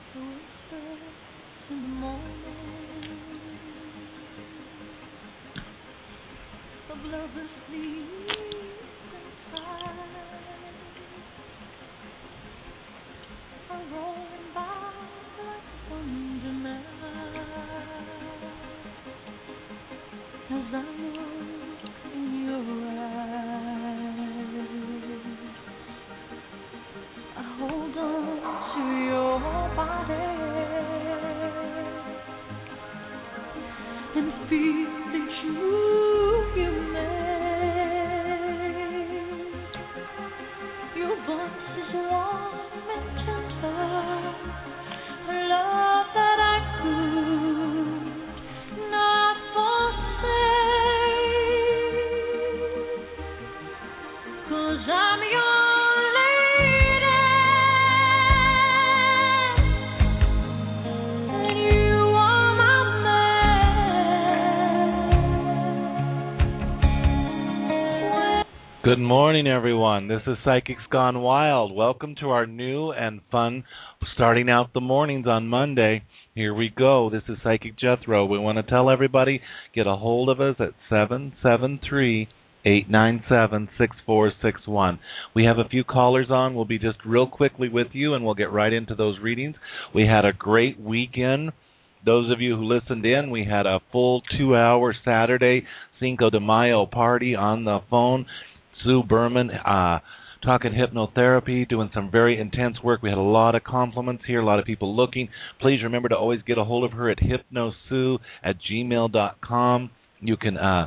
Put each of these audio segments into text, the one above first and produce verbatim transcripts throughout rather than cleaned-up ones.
The whispers in the morning of lovers sleep inside are rolling by like thunder now as I look in your eyes. I hold on to your body and feel that you you made. Your voice is warm and tender, a love that I could not forsake, 'cause I'm your Good morning, everyone. This is Psychics Gone Wild. Welcome to our new and fun starting out the mornings on Monday. Here we go. This is Psychic Jethro. We want to tell everybody, get a hold of us at seven seven three, eight nine seven, six four six one. We have a few callers on. We'll be just real quickly with you, and we'll get right into those readings. We had a great weekend. Those of you who listened in, we had a full two-hour Saturday Cinco de Mayo party on the phone. Sue Berman uh, talking hypnotherapy, doing some very intense work. We had a lot of compliments here, a lot of people looking. Please remember to always get a hold of her at hypnosue at gmail dot com. You can uh,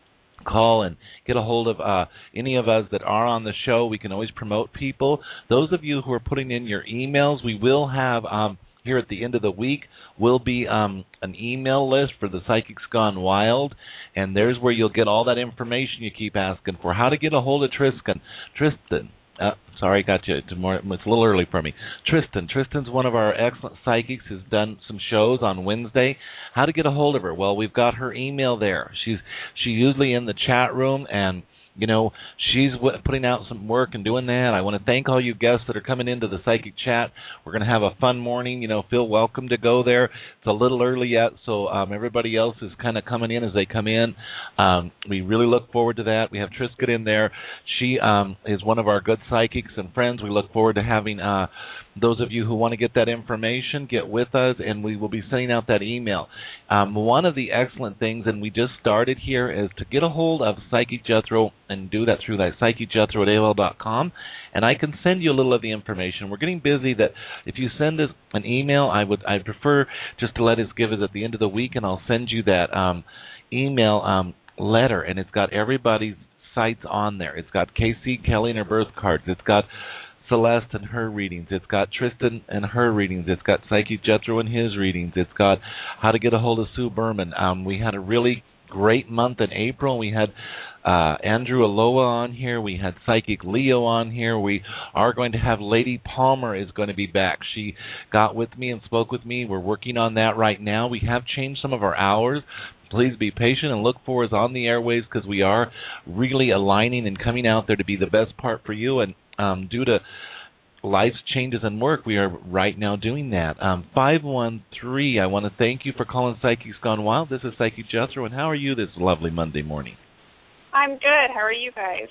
call and get a hold of uh, any of us that are on the show. We can always promote people. Those of you who are putting in your emails, we will have um, here at the end of the week will be um, an email list for the Psychics Gone Wild, and there's where you'll get all that information you keep asking for. How to get a hold of Tristan. Tristan. Uh, sorry, got you. It's, more, it's a little early for me. Tristan. Tristan's one of our excellent psychics. Has done some shows on Wednesday. How to get a hold of her? Well, we've got her email there. She's she's usually in the chat room, and you know, she's w- putting out some work and doing that. I want to thank all you guests that are coming into the Psychic Chat. We're going to have a fun morning. You know, feel welcome to go there. It's a little early yet, so um, everybody else is kind of coming in as they come in. Um, we really look forward to that. We have Trisket in there. She um, is one of our good psychics and friends. We look forward to having uh, those of you who want to get that information, get with us, and we will be sending out that email. Um, one of the excellent things, and we just started here, is to get a hold of Psychic Jethro and do that through that psychic jethro at A O L dot com, and I can send you a little of the information. We're getting busy that if you send us an email, I would I prefer just to let us give it at the end of the week, and I'll send you that um, email um, letter, and it's got everybody's sites on there. It's got K C Kelly and her birth cards. It's got Celeste and her readings. It's got Tristan and her readings. It's got Psychic Jethro and his readings. It's got how to get a hold of Sue Berman. Um, we had a really great month in April. We had uh, Andrew Aloha on here. We had Psychic Leo on here. We are going to have Lady Palmer is going to be back. She got with me and spoke with me. We're working on that right now. We have changed some of our hours. Please be patient and look for us on the airways because we are really aligning and coming out there to be the best part for you. And um, due to life's changes and work, we are right now doing that. Um, five one three, I want to thank you for calling Psychics Gone Wild. This is Psychic Jethro, and how are you this lovely Monday morning? I'm good. How are you guys?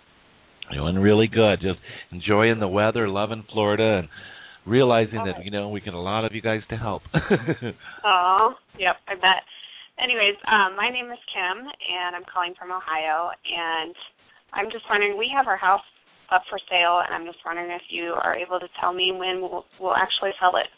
Doing really good. Just enjoying the weather, loving Florida, and realizing okay. that, you know, we get a lot of you guys to help. Oh, yep, I bet. Anyways, um, my name is Kim, and I'm calling from Ohio, and I'm just wondering, we have our house up for sale, and I'm just wondering if you are able to tell me when we'll, we'll actually sell it.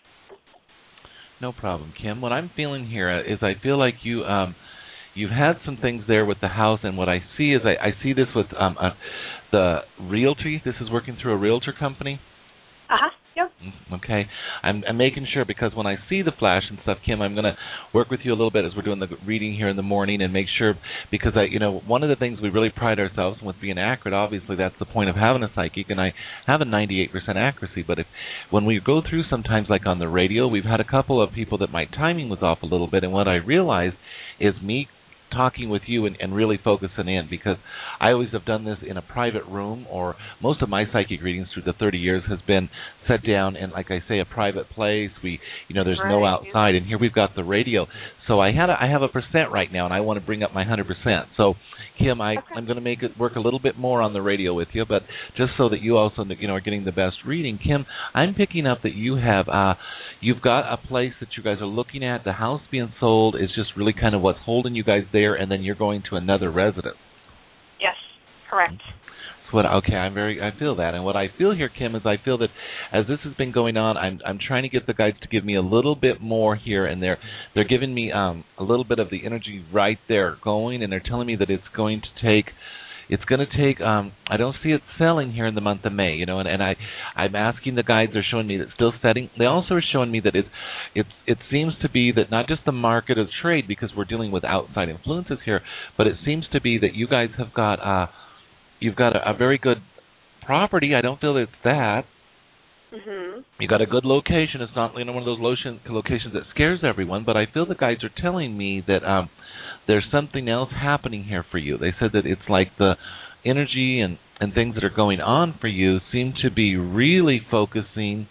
No problem, Kim. What I'm feeling here is I feel like you, um, you've had some things there with the house, and what I see is I, I see this with um, uh, the realty. This is working through a realtor company. Uh-huh. Yep. Okay. I'm, I'm making sure because when I see the flash and stuff, Kim, I'm going to work with you a little bit as we're doing the reading here in the morning and make sure because, I, you know, one of the things we really pride ourselves in with being accurate, obviously that's the point of having a psychic, and I have a ninety-eight percent accuracy, but if when we go through sometimes like on the radio, we've had a couple of people that my timing was off a little bit, and what I realized is me talking with you and, and really focusing in, because I always have done this in a private room, or most of my psychic readings through the thirty years has been set down in, like I say, a private place. We, you know, there's right. no outside, and here we've got the radio. So I had a, I have a percent right now, and I want to bring up my one hundred percent. So, Kim, I, okay. I'm going to make it work a little bit more on the radio with you, but just so that you also, you know, are getting the best reading. Kim, I'm picking up that you have, uh, you've got a place that you guys are looking at. The house being sold is just really kind of what's holding you guys there, and then you're going to another residence. Yes, correct. So what, okay, I'm very, I feel that, and what I feel here, Kim, is I feel that as this has been going on, I'm, I'm trying to get the guides to give me a little bit more here, and they're, they're giving me um, a little bit of the energy right there going, and they're telling me that it's going to take. It's going to take. Um, I don't see it selling here in the month of May, you know, and, and I, I'm asking the guides. They're showing me that it's still setting. They also are showing me that it's, it's, it seems to be that not just the market of trade, because we're dealing with outside influences here, but it seems to be that you guys have got, uh, you've got a, a very good property. I don't feel that it's that. Mm-hmm. You got a good location. It's not, you know, one of those location, locations that scares everyone. But I feel the guides are telling me that um, there's something else happening here for you. They said that it's like the energy and, and things that are going on for you seem to be really focusing,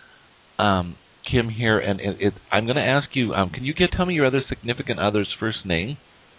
um, Kim, here. And it, it, I'm going to ask you, um, can you get tell me your other significant other's first name?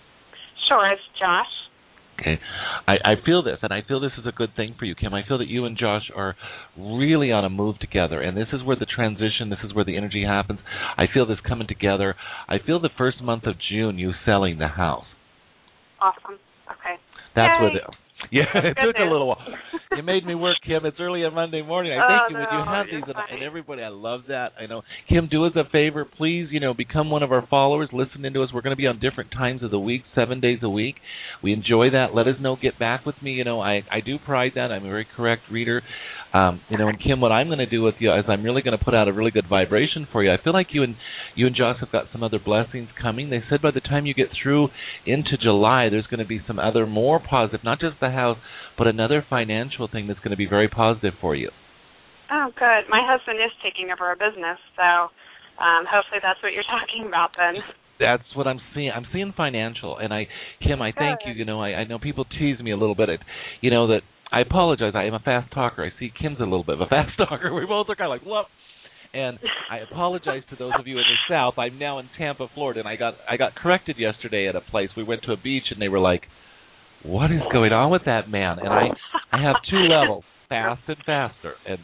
Sure, it's Josh. Okay, I, I feel this, and I feel this is a good thing for you, Kim. I feel that you and Josh are really on a move together, and this is where the transition, this is where the energy happens. I feel this coming together. I feel the first month of June you selling the house. Awesome. Okay. That's Yay. where the yeah, it Good took news. a little while. You made me work, Kim. It's early on Monday morning. I oh, thank you. no, When you have you're these, and, fine. and everybody, I love that. I know. Kim, do us a favor, please. You know, become one of our followers. Listen into us. We're going to be on different times of the week, seven days a week. We enjoy that. Let us know. Get back with me. You know, I I do pride that. I'm a very correct reader. Um, you know, and Kim, what I'm going to do with you is I'm really going to put out a really good vibration for you. I feel like you and you and Josh have got some other blessings coming. They said by the time you get through into July, there's going to be some other more positive, not just the house, but another financial thing that's going to be very positive for you. Oh, good. My husband is taking over a business, so um, hopefully that's what you're talking about then. That's what I'm seeing. I'm seeing financial, and I, Kim, I thank you. You know, I, I know people tease me a little bit. At, you know that I apologize. I am a fast talker. I see Kim's a little bit of a fast talker. We both are kind of like, whoop. And I apologize to those of you in the South. I'm now in Tampa, Florida, and I got I got corrected yesterday at a place. We went to a beach, and they were like, "What is going on with that man?" And I I have two levels, fast and faster, and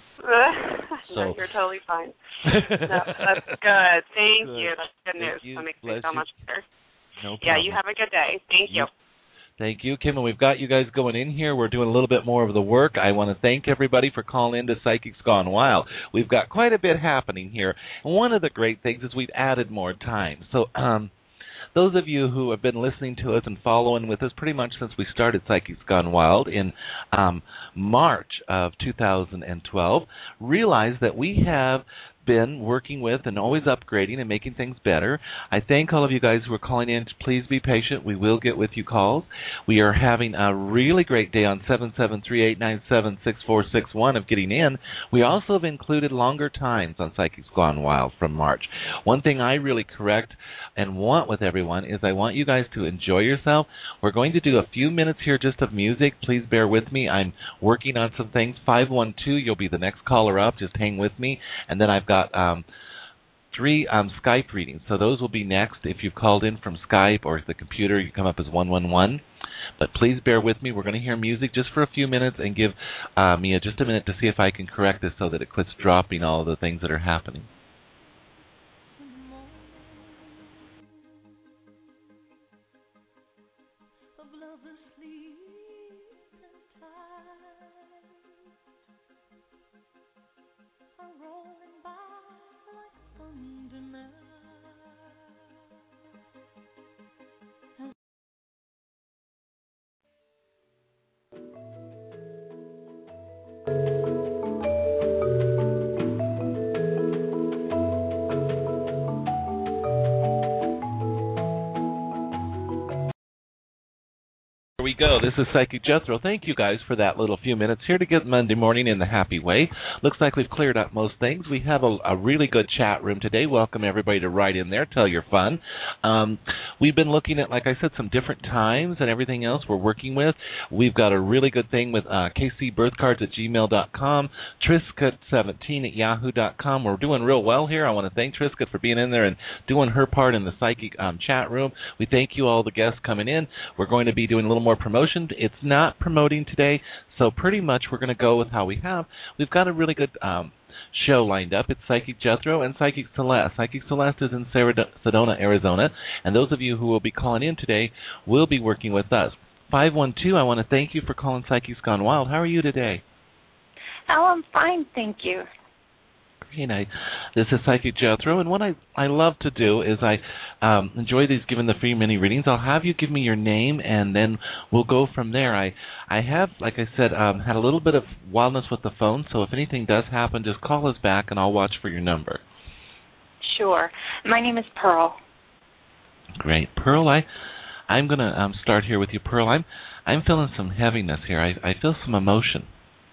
so no, you're totally fine. No, that's good. Thank good. you. That's good news. You. That makes Bless me so you. much better. No problem. Yeah, you have a good day. Thank you. you. Thank you, Kim. And we've got you guys going in here. We're doing a little bit more of the work. I want to thank everybody for calling in to Psychics Gone Wild. We've got quite a bit happening here. And one of the great things is we've added more time. So um, those of you who have been listening to us and following with us pretty much since we started Psychics Gone Wild in um, March of two thousand twelve realize that we have been working with and always upgrading and making things better. I thank all of you guys who are calling in. Please be patient. We will get with you calls. We are having a really great day on seven seven three, eight nine seven, six four six one of getting in. We also have included longer times on Psychics Gone Wild from March. One thing I really correct and want with everyone is I want you guys to enjoy yourself. We're going to do a few minutes here just of music. Please bear with me. I'm working on some things. five one two, you'll be the next caller up. Just hang with me. And then I've got um, three um, Skype readings. So those will be next. If you've called in from Skype or the computer, you come up as one one one. But please bear with me. We're going to hear music just for a few minutes and give uh, Mia just a minute to see if I can correct this so that it quits dropping all of the things that are happening. go. This is Psychic Jethro. Thank you guys for that little few minutes here to get Monday morning in the happy way. Looks like we've cleared up most things. We have a, a really good chat room today. Welcome everybody to write in there. Tell your fun. Um, we've been looking at, like I said, some different times and everything else we're working with. We've got a really good thing with uh, k c birth cards at gmail dot com, trisket seventeen at yahoo dot com. We're doing real well here. I want to thank Trisket for being in there and doing her part in the psychic um, chat room. We thank you all the guests coming in. We're going to be doing a little more promotion. It's not promoting today, so pretty much we're going to go with how we have. We've got a really good um, show lined up. It's Psychic Jethro and Psychic Celeste. Psychic Celeste is in Sedona, Arizona, and those of you who will be calling in today will be working with us. five one two, I want to thank you for calling Psychics Gone Wild. How are you today? Oh, I'm fine, thank you. Great. I, this is Psychic Jethro, and what I, I love to do is I um, enjoy these giving the free mini readings. I'll have you give me your name, and then we'll go from there. I, I have, like I said, um, had a little bit of wildness with the phone, so if anything does happen, just call us back, and I'll watch for your number. Sure. My name is Pearl. Great. Pearl, I, I'm going to um, start here with you, Pearl. I'm, I'm feeling some heaviness here. I, I feel some emotion.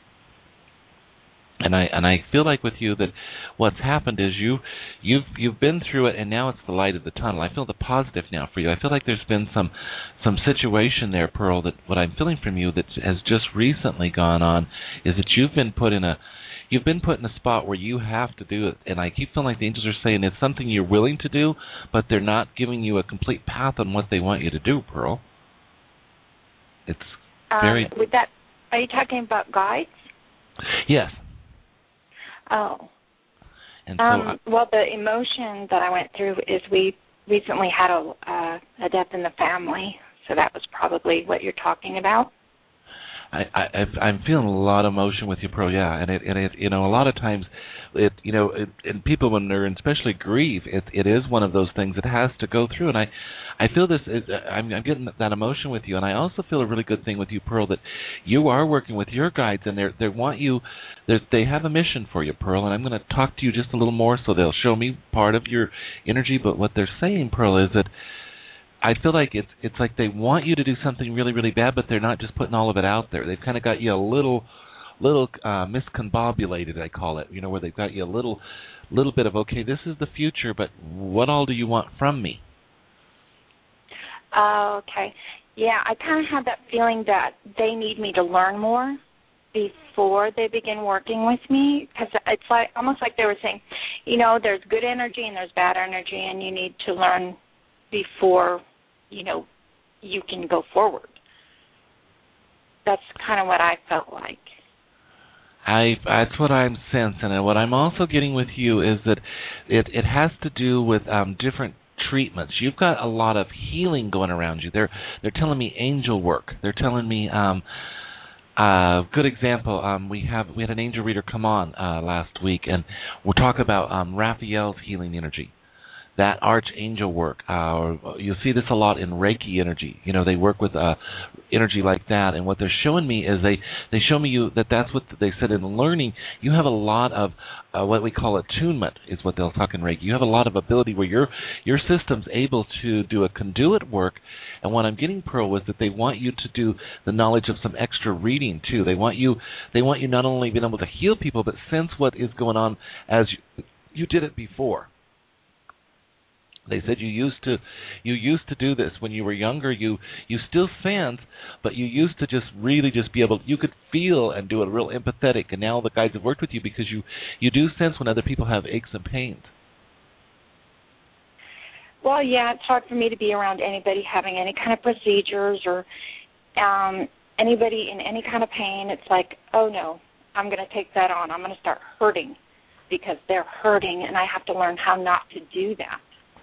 And I and I feel like with you that what's happened is you you've you've been through it, and now it's the light of the tunnel. I feel the positive now for you. I feel like there's been some some situation there, Pearl, that what I'm feeling from you that has just recently gone on is that you've been put in a you've been put in a spot where you have to do it. And I keep feeling like the angels are saying it's something you're willing to do, but they're not giving you a complete path on what they want you to do, Pearl. It's very. Um, with that, are you talking about guides? Yes. Oh. And so um, well, the emotion that I went through is we recently had a, uh, a death in the family, so that was probably what you're talking about. I, I, I'm feeling a lot of emotion with you, Pearl. Yeah, and it, and it, you know, a lot of times, it, you know, it, and people when they're in especially grief, it, it is one of those things that has to go through. And I, I feel this. It, I'm, I'm getting that emotion with you, and I also feel a really good thing with you, Pearl, that you are working with your guides, and they they want you. They have a mission for you, Pearl, and I'm going to talk to you just a little more, so they'll show me part of your energy. But what they're saying, Pearl, is that I feel like it's it's like they want you to do something really, really bad, but they're not just putting all of it out there. They've kind of got you a little, little uh, miscombobulated, I call it. You know, where they've got you a little, little bit of okay, this is the future, but what all do you want from me? Uh, okay, yeah, I kind of have that feeling that they need me to learn more before they begin working with me, because it's like almost like they were saying, you know, there's good energy and there's bad energy, and you need to learn before, you know, you can go forward. That's kind of what I felt like. I that's what I'm sensing, and what I'm also getting with you is that it it has to do with um, different treatments. You've got a lot of healing going around you. They're they're telling me angel work. They're telling me. Um, Uh, good example. Um, we have we had an angel reader come on uh, last week, and we'll talk about um, Raphael's healing energy, that archangel work. Uh, you'll see this a lot in Reiki energy. You know, they work with uh, energy like that, and what they're showing me is they they show me you that that's what they said in learning. You have a lot of uh, what we call attunement, is what they'll talk in Reiki. You have a lot of ability where your your system's able to do a conduit work. And what I'm getting, Pearl, was that they want you to do the knowledge of some extra reading too. They want you, they want you not only being able to heal people, but sense what is going on as you, you did it before. They said you used to, you used to do this when you were younger. You you still sense, but you used to just really just be able, you could feel and do it real empathetic. And now the guys have worked with you because you you do sense when other people have aches and pains. Well, yeah, it's hard for me to be around anybody having any kind of procedures or um, anybody in any kind of pain. It's like, oh, no, I'm going to take that on. I'm going to start hurting because they're hurting, and I have to learn how not to do that.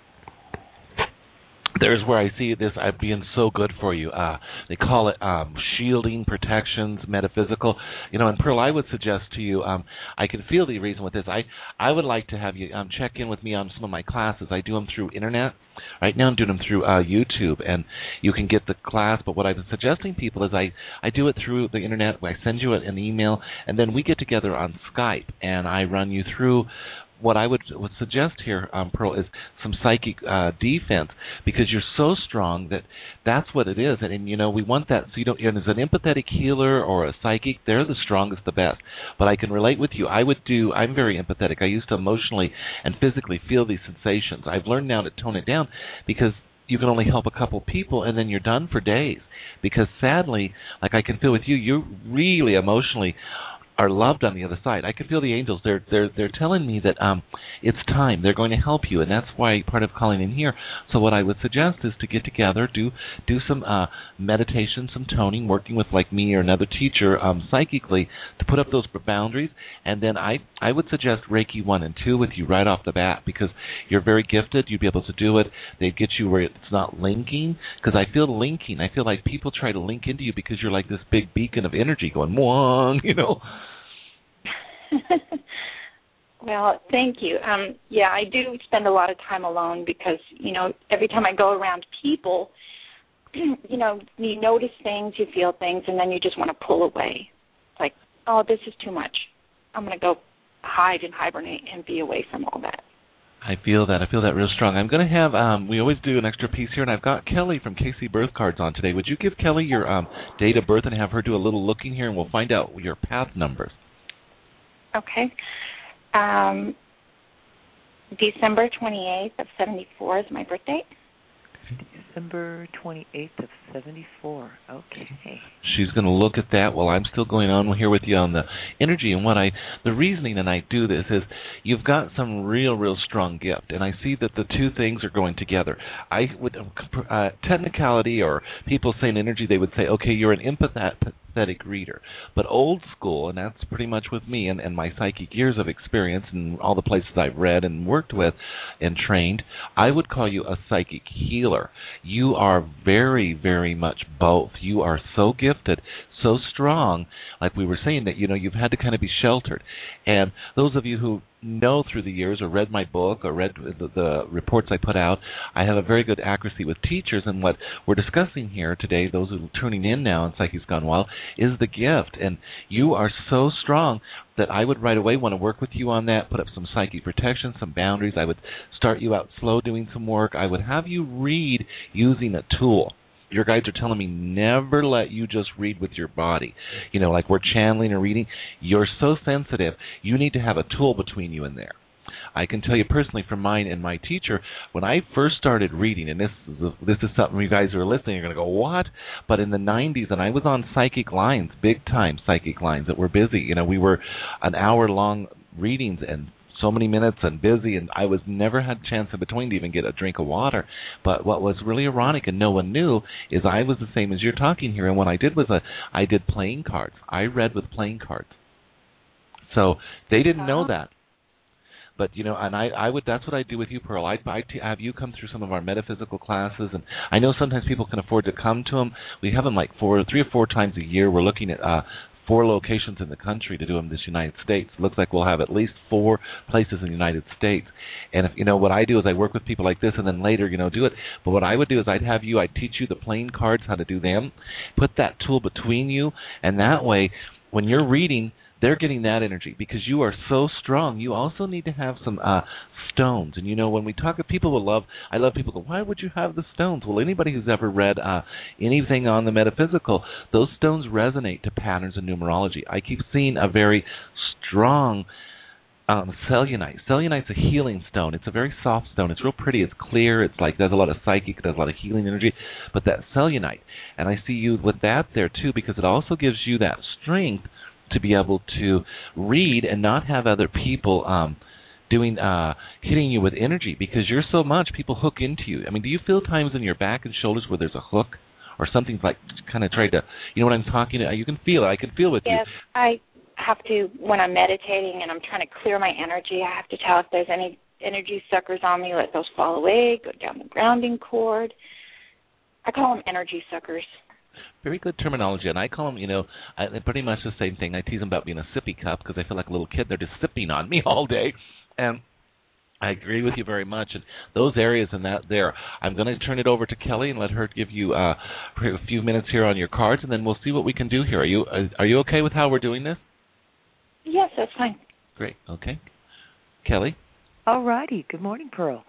There's where I see this uh, being so good for you. Uh, they call it um, shielding, protections, metaphysical. You know, and Pearl, I would suggest to you, um, I can feel the reason with this. I, I would like to have you um, check in with me on some of my classes. I do them through internet. Right now I'm doing them through uh, YouTube, and you can get the class. But what I've been suggesting people is I, I do it through the internet. I send you an email, and then we get together on Skype, and I run you through what I would would suggest here, um, Pearl, is some psychic uh, defense, because you're so strong that that's what it is. And, and you know, we want that. So you don't. And as an empathetic healer or a psychic, they're the strongest, the best. But I can relate with you. I would do. I'm very empathetic. I used to emotionally and physically feel these sensations. I've learned now to tone it down, because you can only help a couple people, and then you're done for days. Because sadly, like I can feel with you, you really emotionally are loved on the other side. I can feel the angels. They're they're they're telling me that um it's time. They're going to help you, and that's why part of calling in here. So what I would suggest is to get together, do do some uh, meditation, some toning, working with like me or another teacher um, psychically to put up those boundaries. And then I I would suggest Reiki one and two with you right off the bat, because you're very gifted. You'd be able to do it. They'd get you where it's not linking, because I feel linking. I feel like people try to link into you because you're like this big beacon of energy going, Mwang, you know. Well, thank you. Um, yeah, I do spend a lot of time alone because, you know, every time I go around people, you know, you notice things, you feel things, and then you just want to pull away. It's like, oh, this is too much. I'm going to go hide and hibernate and be away from all that. I feel that. I feel that real strong. I'm going to have, um, we always do an extra piece here, and I've got Kelly from K C Birth Cards on today. Would you give Kelly your um, date of birth and have her do a little looking here, and we'll find out your path numbers. Okay. Um, December twenty-eighth of seventy-four is my birth date. December twenty-eighth of seventy-four. Okay. She's going to look at that while I'm still going on here with you on the energy. And what I, the reasoning, and I do this, is you've got some real, real strong gift. And I see that the two things are going together. I would, uh, technicality, or people saying energy, they would say, okay, you're an empathetic reader. But old school, and that's pretty much with me and, and my psychic years of experience and all the places I've read and worked with and trained, I would call you a psychic healer. You are very, very much both. You are so gifted, so strong, like we were saying, that, you know, you've had to kind of be sheltered. And those of you who know through the years or read my book or read the, the reports I put out, I have a very good accuracy with teachers. And what we're discussing here today, those who are tuning in now on Psychics Gone Wild, is the gift. And you are so strong that I would right away want to work with you on that, put up some psychic protection, some boundaries. I would start you out slow doing some work. I would have you read using a tool. Your guides are telling me never let you just read with your body. You know, like we're channeling or reading. You're so sensitive. You need to have a tool between you and there. I can tell you personally from mine and my teacher, when I first started reading, and this is, this is something you guys who are listening, you're going to go, what? But in the nineties, and I was on psychic lines, big-time psychic lines that were busy. You know, we were an hour-long readings and so many minutes and busy, and I was never had a chance in between to even get a drink of water. But what was really ironic and no one knew is I was the same as you're talking here, and what I did was a, I did playing cards. I read with playing cards. So they didn't know that. But, you know, and I, I would, that's what I do with you, Pearl. I'd, I'd have you come through some of our metaphysical classes, and I know sometimes people can afford to come to them. We have them like four, three or four times a year. We're looking at uh, four locations in the country to do them in this United States. It looks like we'll have at least four places in the United States. And, if you know, what I do is I work with people like this and then later, you know, do it. But what I would do is I'd have you, I'd teach you the playing cards, how to do them, put that tool between you, and that way, when you're reading, they're getting that energy because you are so strong. You also need to have some uh, stones. And, you know, when we talk to people who love, I love people go, why would you have the stones? Well, anybody who's ever read uh, anything on the metaphysical, those stones resonate to patterns and numerology. I keep seeing a very strong um, selenite. Selenite's a healing stone. It's a very soft stone. It's real pretty. It's clear. It's like does a lot of psychic. It does a lot of healing energy. But that selenite, and I see you with that there too because it also gives you that strength to be able to read and not have other people um, doing uh, hitting you with energy because you're so much, people hook into you. I mean, do you feel times in your back and shoulders where there's a hook or something's like kind of tried to, you know what I'm talking about? You can feel it. I can feel it. Yes, you. I have to, when I'm meditating and I'm trying to clear my energy, I have to tell if there's any energy suckers on me, let those fall away, go down the grounding cord. I call them energy suckers. Very good terminology, and I call them, you know, I, pretty much the same thing. I tease them about being a sippy cup because I feel like a little kid. They're just sipping on me all day, and I agree with you very much. And those areas and that there, I'm going to turn it over to Kelly and let her give you uh, a few minutes here on your cards, and then we'll see what we can do here. Are you are you okay with how we're doing this? Yes, that's fine. Great. Okay. Kelly? All righty. Good morning, Pearl.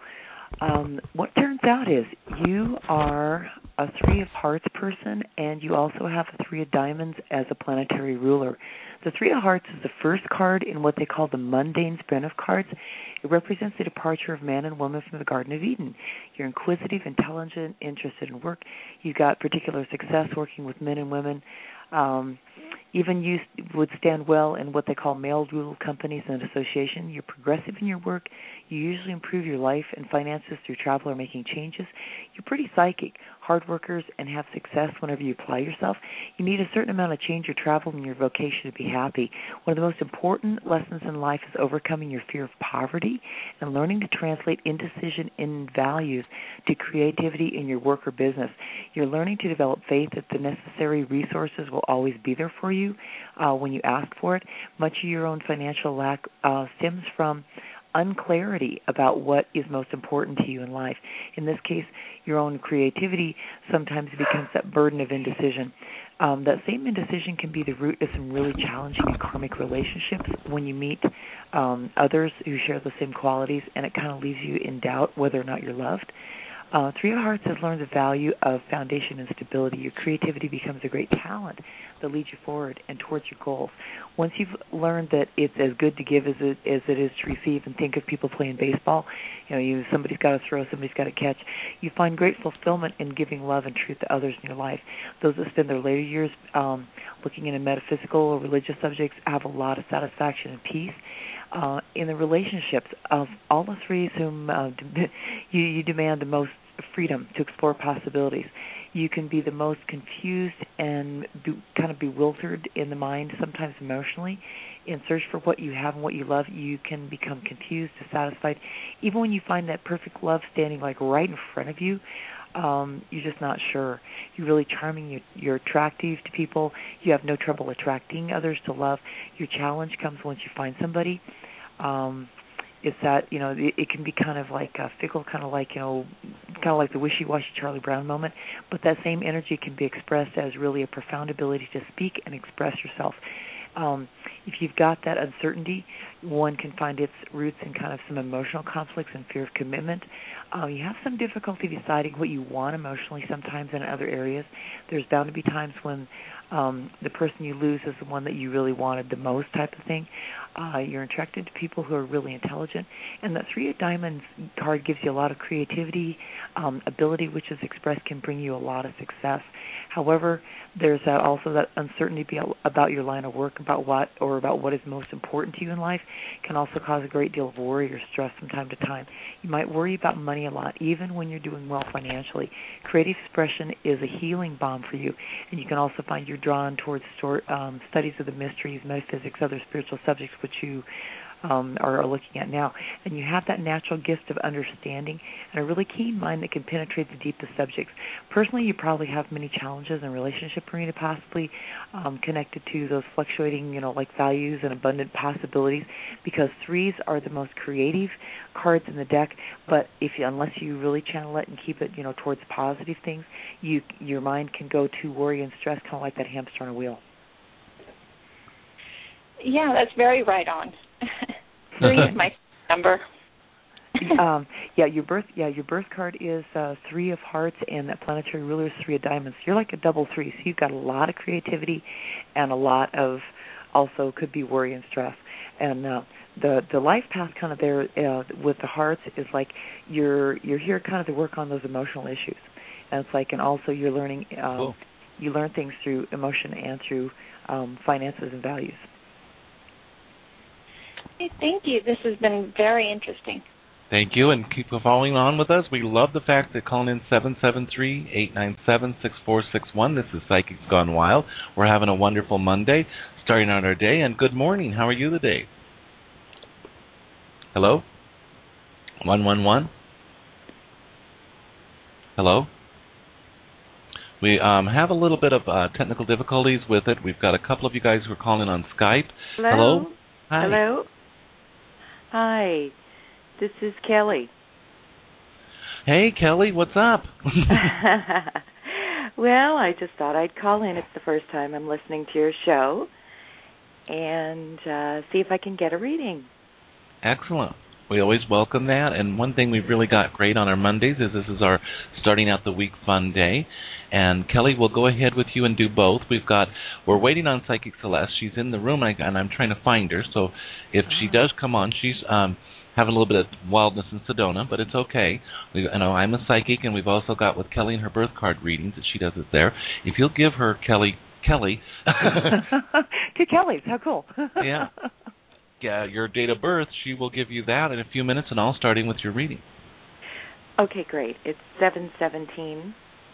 Um, what turns out is you are a Three of Hearts person, and you also have a Three of Diamonds as a planetary ruler. The Three of Hearts is the first card in what they call the mundane sprint of cards. It represents the departure of man and woman from the Garden of Eden. You're inquisitive, intelligent, interested in work. You've got particular success working with men and women. Um, even you would stand well in what they call male-ruled companies and association. You're progressive in your work. You usually improve your life and finances through travel or making changes. You're pretty psychic, hard workers, and have success whenever you apply yourself. You need a certain amount of change or travel in your vocation to be happy. One of the most important lessons in life is overcoming your fear of poverty and learning to translate indecision in values to creativity in your work or business. You're learning to develop faith that the necessary resources will always be there for you uh, when you ask for it. Much of your own financial lack uh, stems from unclarity about what is most important to you in life. In this case, your own creativity sometimes becomes that burden of indecision. Um, that same indecision can be the root of some really challenging and karmic relationships when you meet um, others who share the same qualities, and it kind of leaves you in doubt whether or not you're loved. Uh, Three of Hearts has learned the value of foundation and stability. Your creativity becomes a great talent that leads you forward and towards your goals. Once you've learned that it's as good to give as it, as it is to receive, and think of people playing baseball, you know, you somebody's got to throw, somebody's got to catch, you find great fulfillment in giving love and truth to others in your life. Those that spend their later years um, looking into metaphysical or religious subjects have a lot of satisfaction and peace. Uh, in the relationships of all the threes whom uh, you, you demand the most freedom to explore possibilities. You can be the most confused and be, kind of bewildered in the mind, sometimes emotionally. In search for what you have and what you love, you can become confused, dissatisfied. Even when you find that perfect love standing like right in front of you, um, you're just not sure. You're really charming. You're, you're attractive to people. You have no trouble attracting others to love. Your challenge comes once you find somebody. Um, is that, you know, it, it can be kind of like uh, fickle, kind of like, you know, kind of like the wishy-washy Charlie Brown moment, but that same energy can be expressed as really a profound ability to speak and express yourself. Um, if you've got that uncertainty, one can find its roots in kind of some emotional conflicts and fear of commitment. Uh, you have some difficulty deciding what you want emotionally sometimes in other areas. There's bound to be times when um, the person you lose is the one that you really wanted the most type of thing. Uh, you're attracted to people who are really intelligent. And the Three of Diamonds card gives you a lot of creativity, um, ability, which is expressed, can bring you a lot of success. However, there's that also that uncertainty about your line of work, about what or about what is most important to you in life, can also cause a great deal of worry or stress from time to time. You might worry about money a lot, even when you're doing well financially. Creative expression is a healing balm for you, and you can also find you're drawn towards um, studies of the mysteries, metaphysics, other spiritual subjects, which you Um, are looking at now. And you have that natural gift of understanding and a really keen mind that can penetrate the deepest subjects. Personally, you probably have many challenges in relationship arena, possibly um, connected to those fluctuating, you know, like values and abundant possibilities, because threes are the most creative cards in the deck. But if you, unless you really channel it and keep it, you know, towards positive things, you your mind can go to worry and stress, kind of like that hamster on a wheel. Yeah, that's very right on. Three is my number. um, yeah, your birth yeah your birth card is uh, Three of Hearts, and that planetary ruler is Three of Diamonds. You're like a double three, so you've got a lot of creativity and a lot of also could be worry and stress. And uh, the the life path kind of there uh, with the hearts is like you're you're here kind of to work on those emotional issues, and it's like and also you're learning um, cool. you learn things through emotion and through um, finances and values. Hey, thank you. This has been very interesting. Thank you, and keep following on with us. We love the fact that calling in seven seven three, eight nine seven, six four six one. This is Psychics Gone Wild. We're having a wonderful Monday, starting out our day, and good morning. How are you today? Hello? one one one? Hello? We um, have a little bit of uh, technical difficulties with it. We've got a couple of you guys who are calling on Skype. Hello? Hello? Hi. Hello? Hi. This is Kelly. Hey, Kelly, what's up? Well, I just thought I'd call in. It's the first time I'm listening to your show, and uh, see if I can get a reading. Excellent. We always welcome that. And one thing we've really got great on our Mondays is this is our starting out the week fun day. And Kelly, we'll go ahead with you and do both. We've got, we're waiting on Psychic Celeste. She's in the room, and, I, and I'm trying to find her. So if she does come on, she's um, having a little bit of wildness in Sedona, but it's okay. We, you know, I'm a psychic, and we've also got with Kelly and her birth card readings that she does it there. If you'll give her Kelly, Kelly. Two Kellys, how cool. Yeah. Yeah, your date of birth, she will give you that in a few minutes, and all starting with your reading. Okay, great. It's seven seventeen.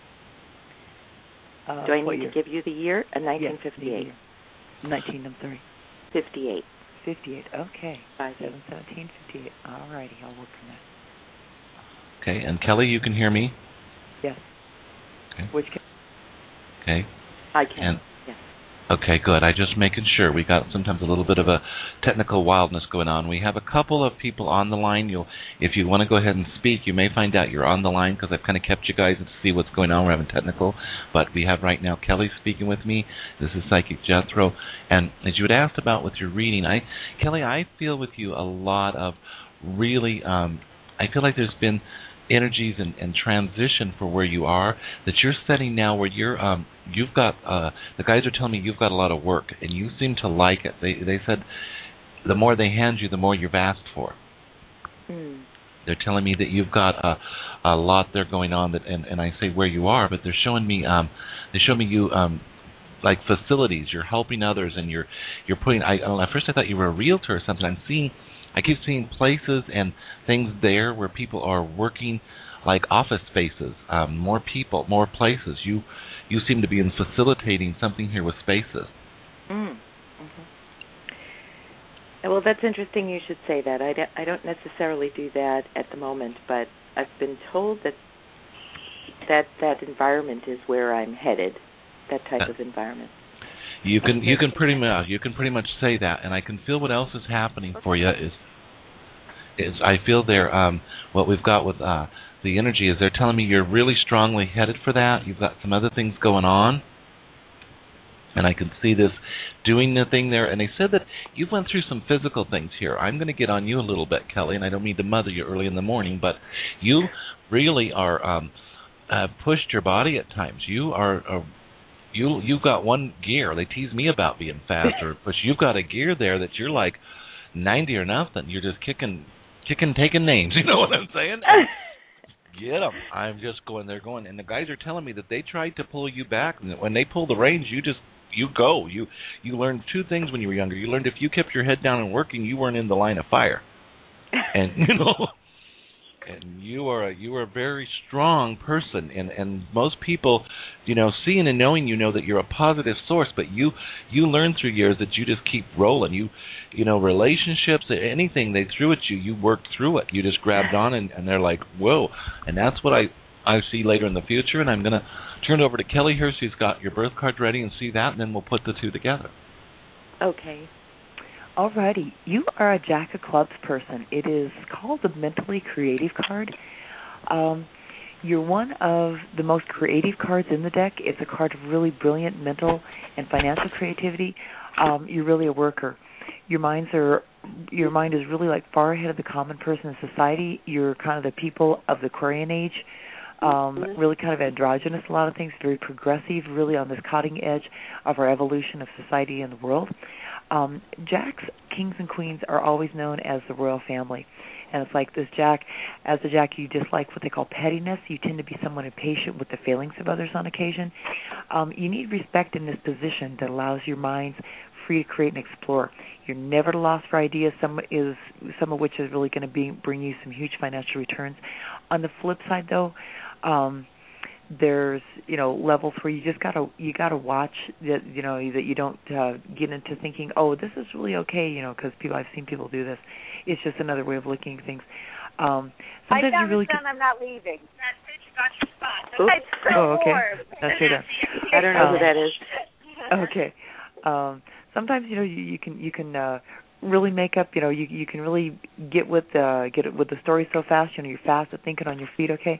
Uh, Do I need year? to give you the year? Uh, nineteen fifty-eight. Yes, nineteen, I'm sorry. fifty-eight. fifty-eight, okay. Five, seven seventeen, fifty-eight. All righty, I'll work on that. Okay, and Kelly, you can hear me? Yes. Okay. Which Okay. I can. And, yes. Okay, good. I just making sure. We got sometimes a little bit of a technical wildness going on. We have a couple of people on the line. You'll, if you want to go ahead and speak, you may find out you're on the line because I've kind of kept you guys to see what's going on. We're having technical, but we have right now Kelly speaking with me. This is Psychic Jethro, and as you had asked about with your reading, I, Kelly, I feel with you a lot of really. Um, I feel like there's been energies and, and transition for where you are that you're setting now where you're um you've got uh the guys are telling me you've got a lot of work and you seem to like it. They they said the more they hand you the more you've asked for. Mm. They're telling me that you've got a a lot there going on that and, and I say where you are, but they're showing me um they show me you um like facilities, you're helping others and you're you're putting I, I don't know, at first I thought you were a realtor or something. I'm seeing I keep seeing places and things there where people are working like office spaces, um, more people, more places. You you seem to be in facilitating something here with spaces. Mm. Mm-hmm. Well, that's interesting you should say that. I, d- I don't necessarily do that at the moment, but I've been told that that, that environment is where I'm headed, that type uh, of environment. You can you can pretty much you can pretty much say that, and I can feel what else is happening for you is is I feel there um, what we've got with uh, the energy is they're telling me you're really strongly headed for that. You've got some other things going on, and I can see this doing the thing there. And they said that you've went through some physical things here. I'm going to get on you a little bit, Kelly, and I don't mean to mother you early in the morning, but you really are um, uh, pushed your body at times. You are. are You you've got one gear. They tease me about being faster, but you've got a gear there that you're like ninety or nothing. You're just kicking, kicking, taking names. You know what I'm saying? Get them. I'm just going there, going, and the guys are telling me that they tried to pull you back. And when they pull the reins, you just you go. You you learned two things when you were younger. You learned if you kept your head down and working, you weren't in the line of fire, and you know. And you are a, you are a very strong person, and, and most people, you know, seeing and knowing you know that you're a positive source. But you you learn through years that you just keep rolling. You you know relationships, anything they threw at you, you worked through it. You just grabbed on, and, and they're like, whoa. And that's what I I see later in the future. And I'm gonna turn it over to Kelly here. She's got your birth card ready, and see that, and then we'll put the two together. Okay. Alrighty, you are a Jack of Clubs person. It is called the Mentally Creative card. Um, you're one of the most creative cards in the deck. It's a card of really brilliant mental and financial creativity. Um, you're really a worker. Your minds are, your mind is really like far ahead of the common person in society. You're kind of the people of the Aquarian age. Um, really kind of androgynous, a lot of things, very progressive, really on this cutting edge of our evolution of society and the world. Um, Jacks, kings and queens are always known as the royal family. And it's like this Jack, as a Jack, you dislike what they call pettiness. You tend to be somewhat impatient with the failings of others on occasion. Um, you need respect in this position that allows your minds free to create and explore. You're never at a loss for ideas, some is some of which is really going to be bring you some huge financial returns. On the flip side, though, um, there's you know levels where you just gotta you gotta watch that you know that you don't uh, get into thinking, oh, this is really okay, you know, because people I've seen people do this. It's just another way of looking at things. Um, sometimes I found you really the sun, I'm not leaving. That's it. You got your spot. Oops. It's so oh, okay. warm. That's right. I don't know um, who that is. Okay. Um, sometimes you know you, you can you can uh, really make up. You know you you can really get with uh, get with the story so fast. You know you're fast at thinking on your feet. Okay.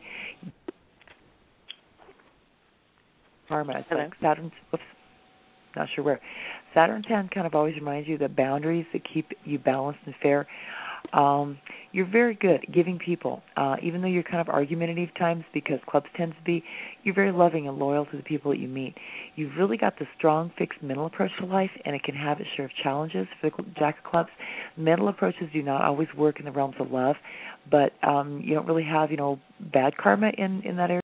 Karma. It's Hello? like Saturn. Whoops. Not sure where. Saturn ten kind of always reminds you that boundaries that keep you balanced and fair Um, you're very good at giving people, uh, even though you're kind of argumentative times because clubs tend to be, you're very loving and loyal to the people that you meet. You've really got the strong, fixed mental approach to life, and it can have its share of challenges for the Jack of Clubs. Mental approaches do not always work in the realms of love, but um, you don't really have, you know, bad karma in, in that area.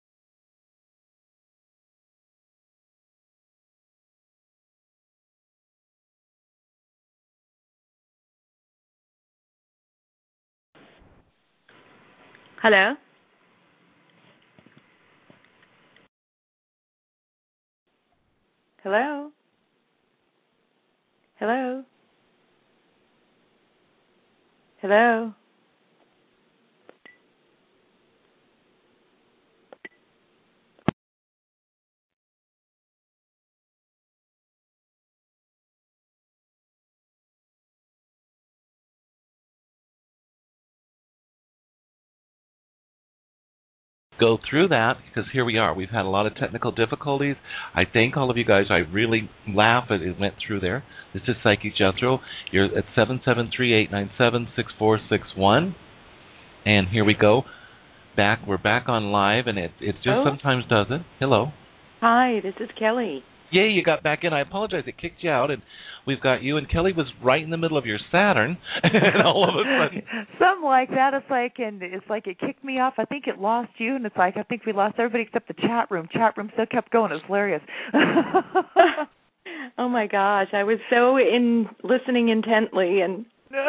Hello? Hello? Hello? Hello? Go through that because here we are. We've had a lot of technical difficulties. I thank all of you guys. I really laugh at it went through there. This is Psychic Jethro. You're at seven seven three, eight nine seven, six four six one. And here we go. Back. We're back on live, and it, it just oh. sometimes does it. Hello. Hi, this is Kelly. Yay, you got back in. I apologize. It kicked you out, and we've got you. And Kelly was right in the middle of your Saturn, and all of a sudden, something like that. It's like, and it's like it kicked me off. I think it lost you, and it's like I think we lost everybody except the chat room. Chat room still kept going. It was hilarious. Oh my gosh, I was so in listening intently and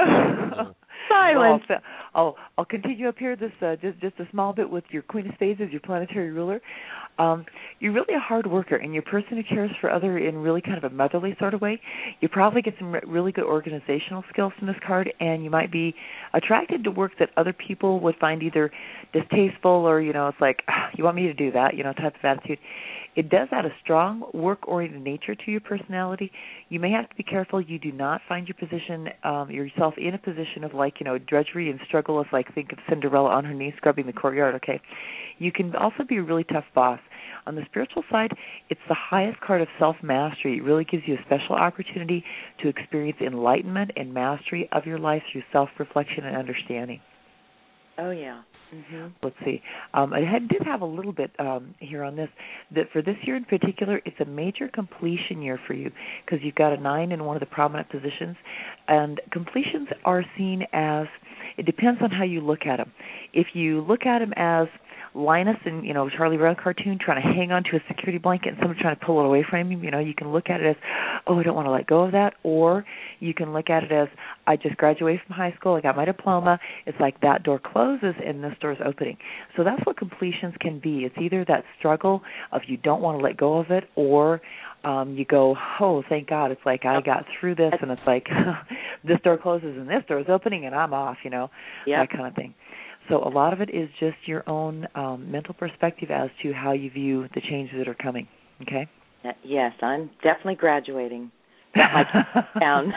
silence. Well, I'll I'll continue up here this uh, just just a small bit with your Queen of Spades as your planetary ruler. Um, you're really a hard worker, and you're a person who cares for other in really kind of a motherly sort of way. You probably get some re- really good organizational skills from this card, and you might be attracted to work that other people would find either distasteful or, you know, it's like, you want me to do that, you know, type of attitude. It does add a strong work-oriented nature to your personality. You may have to be careful you do not find your position, um, yourself in a position of like, you know, drudgery and struggle. It's like, think of Cinderella on her knees scrubbing the courtyard, okay? You can also be a really tough boss. On the spiritual side, it's the highest card of self-mastery. It really gives you a special opportunity to experience enlightenment and mastery of your life through self-reflection and understanding. Oh, yeah. Mm-hmm. Let's see. Um, I had, did have a little bit um, here on this, that for this year in particular, it's a major completion year for you because you've got a nine in one of the prominent positions, and completions are seen as, it depends on how you look at them. If you look at them as Linus in, you know, Charlie Brown cartoon trying to hang on to a security blanket and somebody trying to pull it away from him, you know, you can look at it as, oh, I don't want to let go of that, or you can look at it as, I just graduated from high school, I got my diploma, it's like that door closes and this door's opening. So that's what completions can be. It's either that struggle of you don't want to let go of it, or um, you go, oh, thank God, it's like I got through this, and it's like this door closes and this door is opening and I'm off, you know, yep. that kind of thing. So a lot of it is just your own um, mental perspective as to how you view the changes that are coming, okay? Yes, I'm definitely graduating. Got my kids down.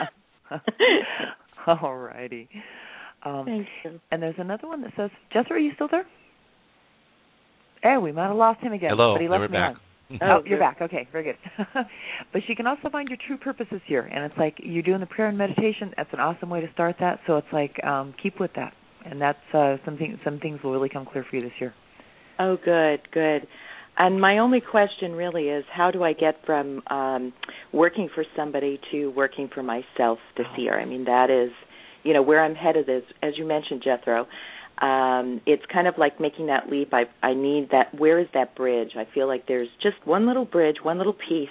All righty. Um, Thank you. And there's another one that says, Jethro, are you still there? Hey, we might have lost him again. Hello, but he left we're me back. On. Oh, you're back. Okay, very good. But she can also find your true purpose this year. And it's like you're doing the prayer and meditation. That's an awesome way to start that. So it's like um, keep with that. And that's uh, something. Some things will really come clear for you this year. Oh, good, good. And my only question really is, how do I get from um, working for somebody to working for myself this oh. year? I mean, that is, you know, where I'm headed is, as you mentioned, Jethro. Um, it's kind of like making that leap. I I need that. Where is that bridge? I feel like there's just one little bridge, one little piece,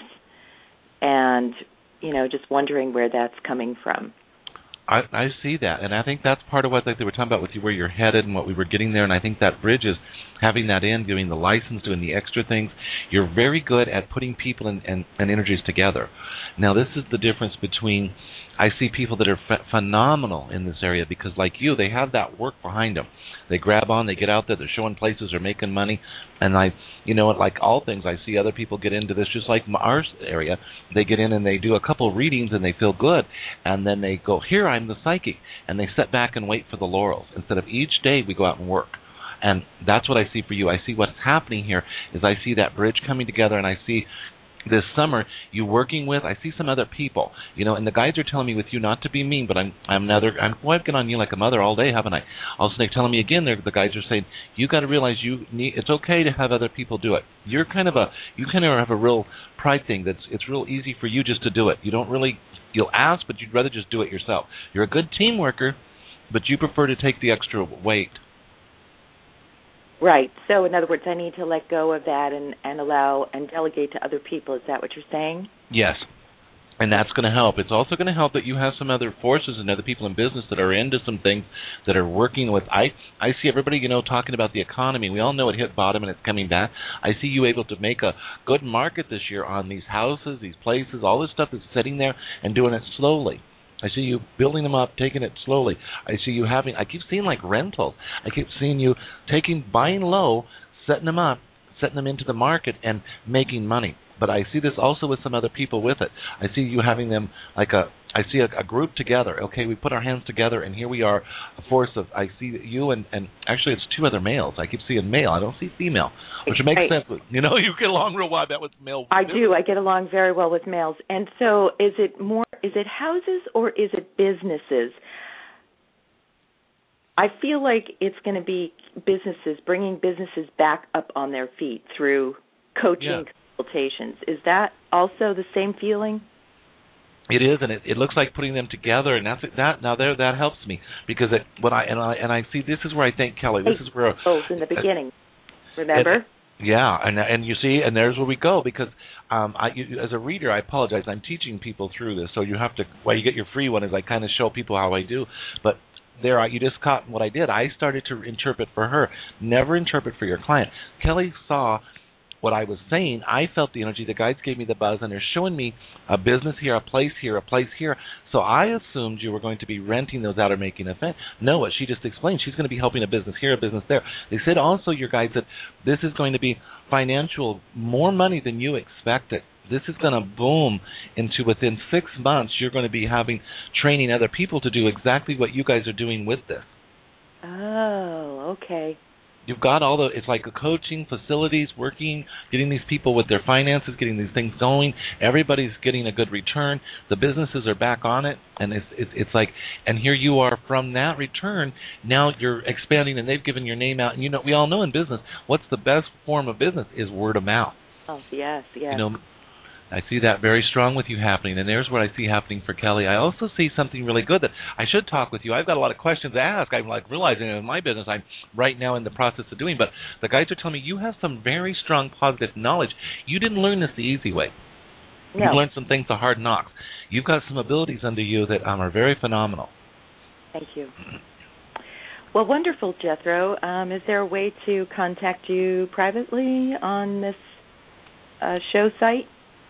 and you know, just wondering where that's coming from. I, I see that, and I think that's part of what like they were talking about with you, where you're headed and what we were getting there, and I think that bridge is having that in, doing the license, doing the extra things. You're very good at putting people and, and, and energies together. Now, this is the difference between, I see people that are ph- phenomenal in this area because, like you, they have that work behind them. They grab on, they get out there, they're showing places, they're making money, and I, you know, like all things, I see other people get into this, just like our area. They get in and they do a couple of readings and they feel good, and then they go, here, I'm the psychic, and they sit back and wait for the laurels instead of each day we go out and work. And that's what I see for you. I see what's happening here is I see that bridge coming together, and I see this summer, you working with, I see some other people, you know, and the guides are telling me with you not to be mean, but I'm, I'm another, I'm, well, I've been on you like a mother all day, haven't I? Also, they're telling me again, they're, the guides are saying, you got to realize you need, it's okay to have other people do it. You're kind of a, you kind of have a real pride thing that's, it's real easy for you just to do it. You don't really, you'll ask, but you'd rather just do it yourself. You're a good team worker, but you prefer to take the extra weight. Right. So, in other words, I need to let go of that and, and allow and delegate to other people. Is that what you're saying? Yes. And that's going to help. It's also going to help that you have some other forces and other people in business that are into some things that are working with. I, I see everybody, you know, talking about the economy. We all know it hit bottom and it's coming back. I see you able to make a good market this year on these houses, these places, all this stuff that's sitting there and doing it slowly. I see you building them up, taking it slowly. I see you having, I keep seeing like rentals. I keep seeing you taking, buying low, setting them up, setting them into the market and making money. But I see this also with some other people with it. I see you having them like a, I see a, a group together. Okay, we put our hands together and here we are, a force of, I see you and, and actually it's two other males. I keep seeing male. I don't see female, which makes right. sense. You know, you get along real well. That was male. I do. I get along very well with males. And so is it more, is it houses or is it businesses? I feel like it's going to be businesses, bringing businesses back up on their feet through coaching, yeah. consultations. Is that also the same feeling? It is, and it, it looks like putting them together, and that's that. Now there, that helps me because it, when I and I and I see this is where I thank Kelly. This is where both in the beginning. Uh, Remember? It, yeah, and and you see, and there's where we go because um, I, you, as a reader, I apologize. I'm teaching people through this, so you have to. Well, you get your free one is I kind of show people how I do, but. There, I, you just caught what I did. I started to interpret for her. Never interpret for your client. Kelly saw what I was saying. I felt the energy. The guides gave me the buzz, and they're showing me a business here, a place here, a place here. So I assumed you were going to be renting those out or making a fence. No, what she just explained, she's going to be helping a business here, a business there. They said also, your guides, that this is going to be financial, more money than you expected. This is going to boom into within six months, you're going to be having training other people to do exactly what you guys are doing with this. Oh, okay. You've got all the, it's like a coaching, facilities, working, getting these people with their finances, getting these things going. Everybody's getting a good return. The businesses are back on it, and it's it's, it's like, and here you are from that return. Now you're expanding, and they've given your name out. And you know, we all know in business, what's the best form of business is word of mouth. Oh, yes, yes. You know, I see that very strong with you happening, and there's what I see happening for Kelly. I also see something really good that I should talk with you. I've got a lot of questions to ask. I'm like realizing in my business I'm right now in the process of doing, but the guys are telling me you have some very strong positive knowledge. You didn't learn this the easy way. No. You learned some things the hard knocks. You've got some abilities under you that um, are very phenomenal. Thank you. Well, wonderful, Jethro. Um, is there a way to contact you privately on this uh, show site?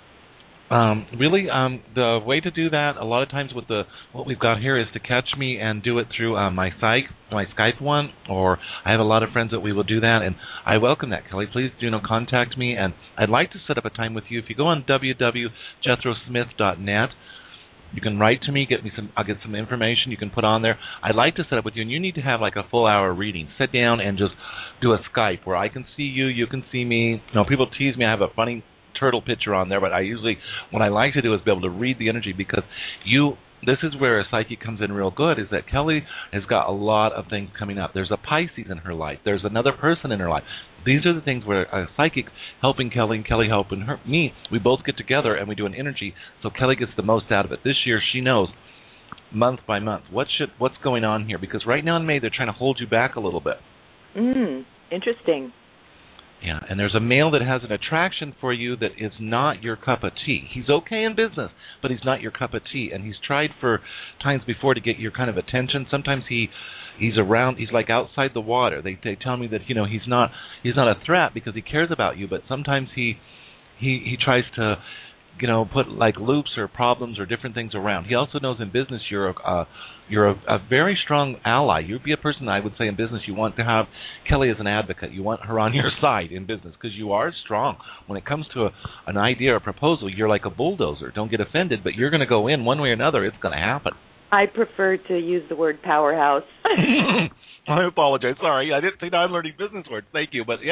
Um, really, um, the way to do that, a lot of times with the what we've got here is to catch me and do it through uh, my Skype, my Skype one, or I have a lot of friends that we will do that, and I welcome that, Kelly. Please, you know, contact me, and I'd like to set up a time with you. If you go on w w w dot jethro smith dot net, you can write to me, get me some, I'll get some information you can put on there. I'd like to set up with you, and you need to have like a full hour reading. Sit down and just do a Skype where I can see you, you can see me. You know, people tease me, I have a funny turtle picture on there, but I usually, what I like to do is be able to read the energy because you, this is where a psychic comes in real good, is that Kelly has got a lot of things coming up. There's a Pisces in her life. There's another person in her life. These are the things where a psychic helping Kelly and Kelly helping her, me, we both get together and we do an energy so Kelly gets the most out of it. This year she knows month by month what should, what's going on here, because right now in May they're trying to hold you back a little bit. Mm, interesting. Yeah, and there's a male that has an attraction for you that is not your cup of tea. He's okay in business, but he's not your cup of tea. And he's tried for times before to get your kind of attention. Sometimes he he's around, he's like outside the water. They they tell me that, you know, he's not he's not a threat because he cares about you, but sometimes he he he tries to, you know, put like loops or problems or different things around. He also knows in business you're a, uh, you're a, a very strong ally. You'd be a person, I would say, in business you want to have Kelly as an advocate. You want her on your side in business because you are strong. When it comes to a, an idea or a proposal, you're like a bulldozer. Don't get offended, but you're going to go in one way or another. It's going to happen. I prefer to use the word powerhouse. I apologize. Sorry, I didn't think I'm learning business words. Thank you, but yeah,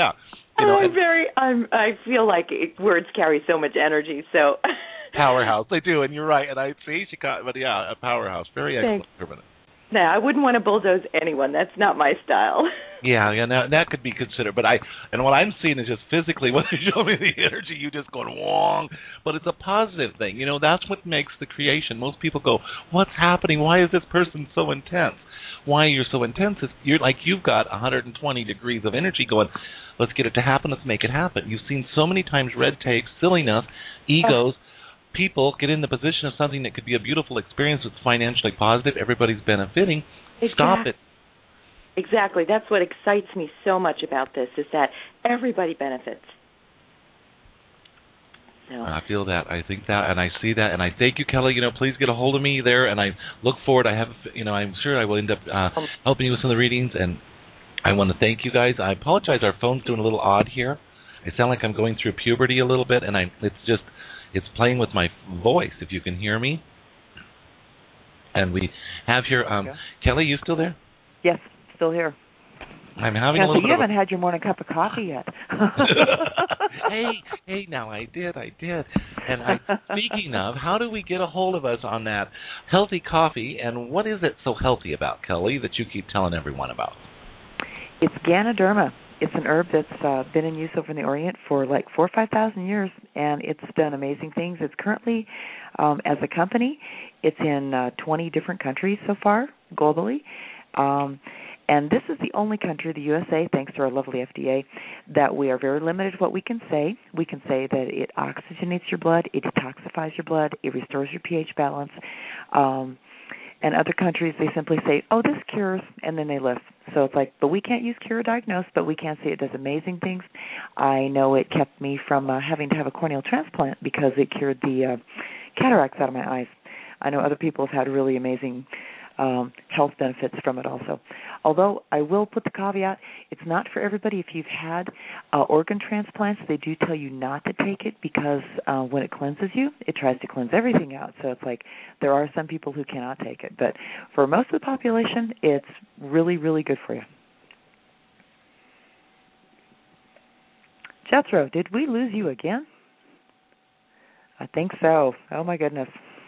You know, I'm very. I'm. I feel like it, words carry so much energy. So. Powerhouse, they do, and you're right. And I see she got, but yeah, a powerhouse, very excellent. Thanks. No, I wouldn't want to bulldoze anyone. That's not my style. Yeah, yeah, that, that could be considered. But I, and what I'm seeing is just physically, when they show me the energy, you just going wong. But it's a positive thing. You know, that's what makes the creation. Most people go, what's happening? Why is this person so intense? Why you're so intense is you're like you've got one hundred twenty degrees of energy going, let's get it to happen, let's make it happen. You've seen so many times red tape, silliness, egos, people get in the position of something that could be a beautiful experience that's financially positive, everybody's benefiting. Exactly. Stop it. Exactly. That's what excites me so much about this, is that everybody benefits. So. I feel that. I think that, and I see that, and I thank you, Kelly. You know, please get a hold of me there, and I look forward. I have, you know, I'm sure I will end up uh, helping you with some of the readings, and I want to thank you guys. I apologize. Our phone's doing a little odd here. I sound like I'm going through puberty a little bit, and I it's just it's playing with my voice. If you can hear me, and we have here, um, okay. Kelly, you still there? Yes, still here. I'm having Kathy, a little you bit haven't of a... had your morning cup of coffee yet. hey, hey, now I did, I did. And I, speaking of, how do we get a hold of us on that healthy coffee, and what is it so healthy about, Kelly, that you keep telling everyone about? It's Ganoderma. It's an herb that's uh, been in use over in the Orient for like four or five thousand years, and it's done amazing things. It's currently, um, as a company, it's in uh, twenty different countries so far, globally. Um And this is the only country, the U S A, thanks to our lovely F D A, that we are very limited what we can say. We can say that it oxygenates your blood, it detoxifies your blood, it restores your pH balance. Um, and other countries, they simply say, oh, this cures, and then they list. So it's like, but we can't use cure or diagnose, but we can say it does amazing things. I know it kept me from uh, having to have a corneal transplant because it cured the uh, cataracts out of my eyes. I know other people have had really amazing Um, health benefits from it also. Although I will put the caveat, it's not for everybody. If you've had uh, organ transplants, they do tell you not to take it because uh, when it cleanses you, it tries to cleanse everything out. So it's like there are some people who cannot take it. But for most of the population, it's really, really good for you. Jethro, did we lose you again? I think so. Oh, my goodness.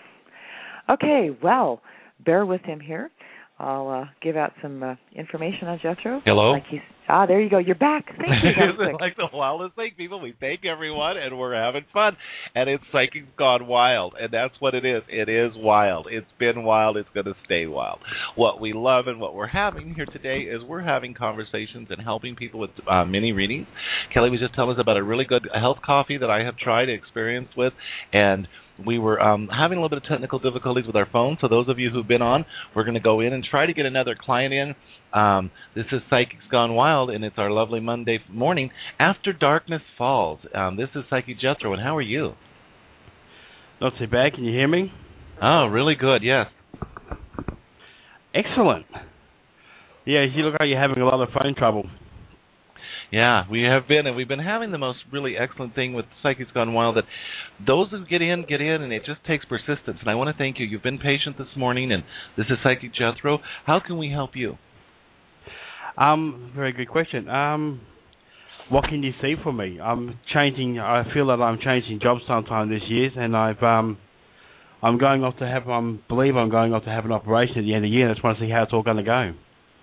Okay, well, bear with him here. I'll uh, give out some uh, information on Jethro. Hello. Like he's, ah, there you go. You're back. Thank you. It's like the wildest thing, people. We thank everyone, and we're having fun. And it's Psychic's Gone Wild, and that's what it is. It is wild. It's been wild. It's going to stay wild. What we love and what we're having here today is we're having conversations and helping people with uh, mini readings. Kelly was just telling us about a really good health coffee that I have tried and experienced with, and we were um, having a little bit of technical difficulties with our phone, so those of you who've been on, we're going to go in and try to get another client in. Um, this is Psychic's Gone Wild, and it's our lovely Monday morning after darkness falls. Um, this is Psychic Jethro, and how are you? Not too bad. Can you hear me? Oh, really good, yes. Excellent. Yeah, you look like you're having a lot of phone trouble. Yeah, we have been, and we've been having the most really excellent thing with Psychic's Gone Wild, that those who get in, get in, and it just takes persistence. And I want to thank you. You've been patient this morning, and this is Psychic Jethro. How can we help you? Um, very good question. Um, what can you see for me? I'm changing. I feel that I'm changing jobs sometime this year, and I've um, I'm going off to have. I um, believe I'm going off to have an operation at the end of the year. And I just want to see how it's all going to go.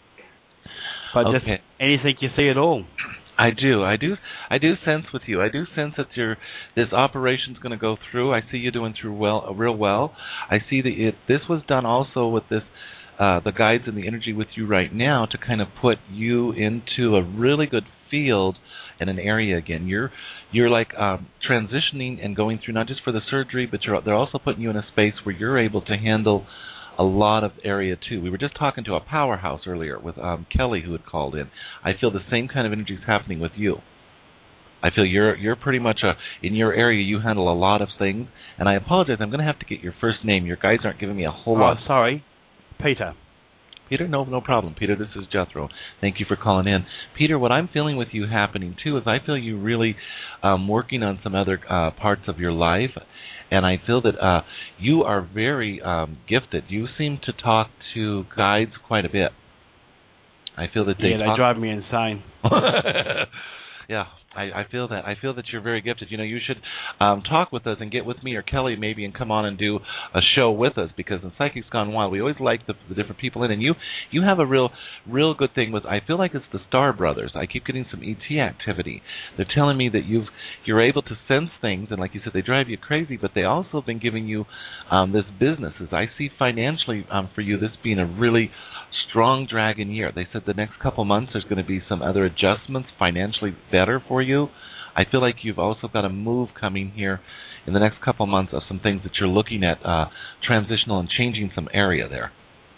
But okay. Just anything you see at all. I do, I do, I do sense with you. I do sense that your this operation's going to go through. I see you doing through well, real well. I see that it, this was done also with this, uh, the guides and the energy with you right now to kind of put you into a really good field and an area again. You're you're like um, transitioning and going through not just for the surgery, but you're, they're also putting you in a space where you're able to handle a lot of area too. We were just talking to a powerhouse earlier with um, Kelly, who had called in. I feel the same kind of energy is happening with you. I feel you're you're pretty much a in your area. You handle a lot of things, and I apologize. I'm going to have to get your first name. Your guys aren't giving me a whole oh, lot. Sorry, Peter. Peter, no, no problem. Peter, this is Jethro. Thank you for calling in. Peter, what I'm feeling with you happening too is I feel you really um, working on some other uh, parts of your life. And I feel that uh, you are very um, gifted. You seem to talk to guides quite a bit. I feel that they yeah, talk... they drive me insane. Yeah, I, I feel that. I feel that you're very gifted. You know, you should um, talk with us and get with me or Kelly maybe and come on and do a show with us, because in Psychics Gone Wild, we always like the, the different people in. And you you have a real real good thing with, I feel like it's the Star Brothers. I keep getting some E T activity. They're telling me that you've, you're able to sense things, and like you said, they drive you crazy, but they also have been giving you um, this business. As I see financially um, for you, this being a really strong dragon year. They said the next couple months there's going to be some other adjustments financially better for you. I feel like you've also got a move coming here in the next couple months of some things that you're looking at, uh, transitional and changing some area there.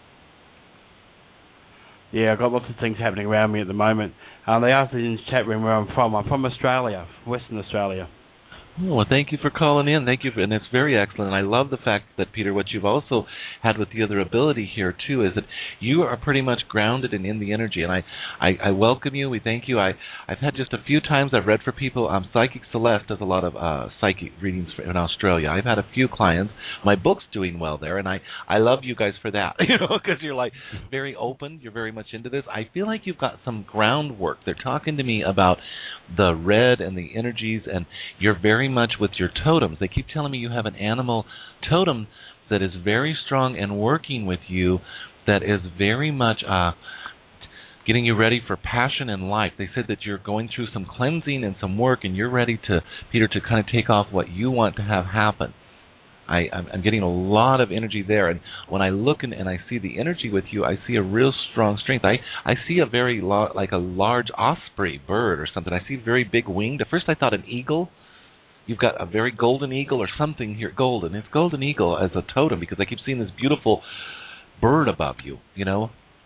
Yeah, I've got lots of things happening around me at the moment. Um, they asked me in the chat room where I'm from. I'm from Australia, Western Australia. Oh, well, thank you for calling in. Thank you, for, and it's very excellent. And I love the fact that, Peter, what you've also had with the other ability here, too, is that you are pretty much grounded and in the energy. And I, I, I welcome you. We thank you. I, I've had just a few times I've read for people. Um, Psychic Celeste does a lot of uh, psychic readings in Australia. I've had a few clients. My book's doing well there, and I, I love you guys for that, you know, because you're, like, very open. You're very much into this. I feel like you've got some groundwork. They're talking to me about the red and the energies, and you're very much with your totems. They keep telling me you have an animal totem that is very strong and working with you, that is very much uh, getting you ready for passion in life. They said that you're going through some cleansing and some work, and you're ready to, Peter, to kind of take off what you want to have happen. I, I'm, I'm getting a lot of energy there, and when I look and, and I see the energy with you, I see a real strong strength. I, I see a very lo- like a large osprey bird or something. I see very big winged. At first I thought an eagle. You've got a very golden eagle or something here, golden. It's golden eagle as a totem, because I keep seeing this beautiful bird above you, you know.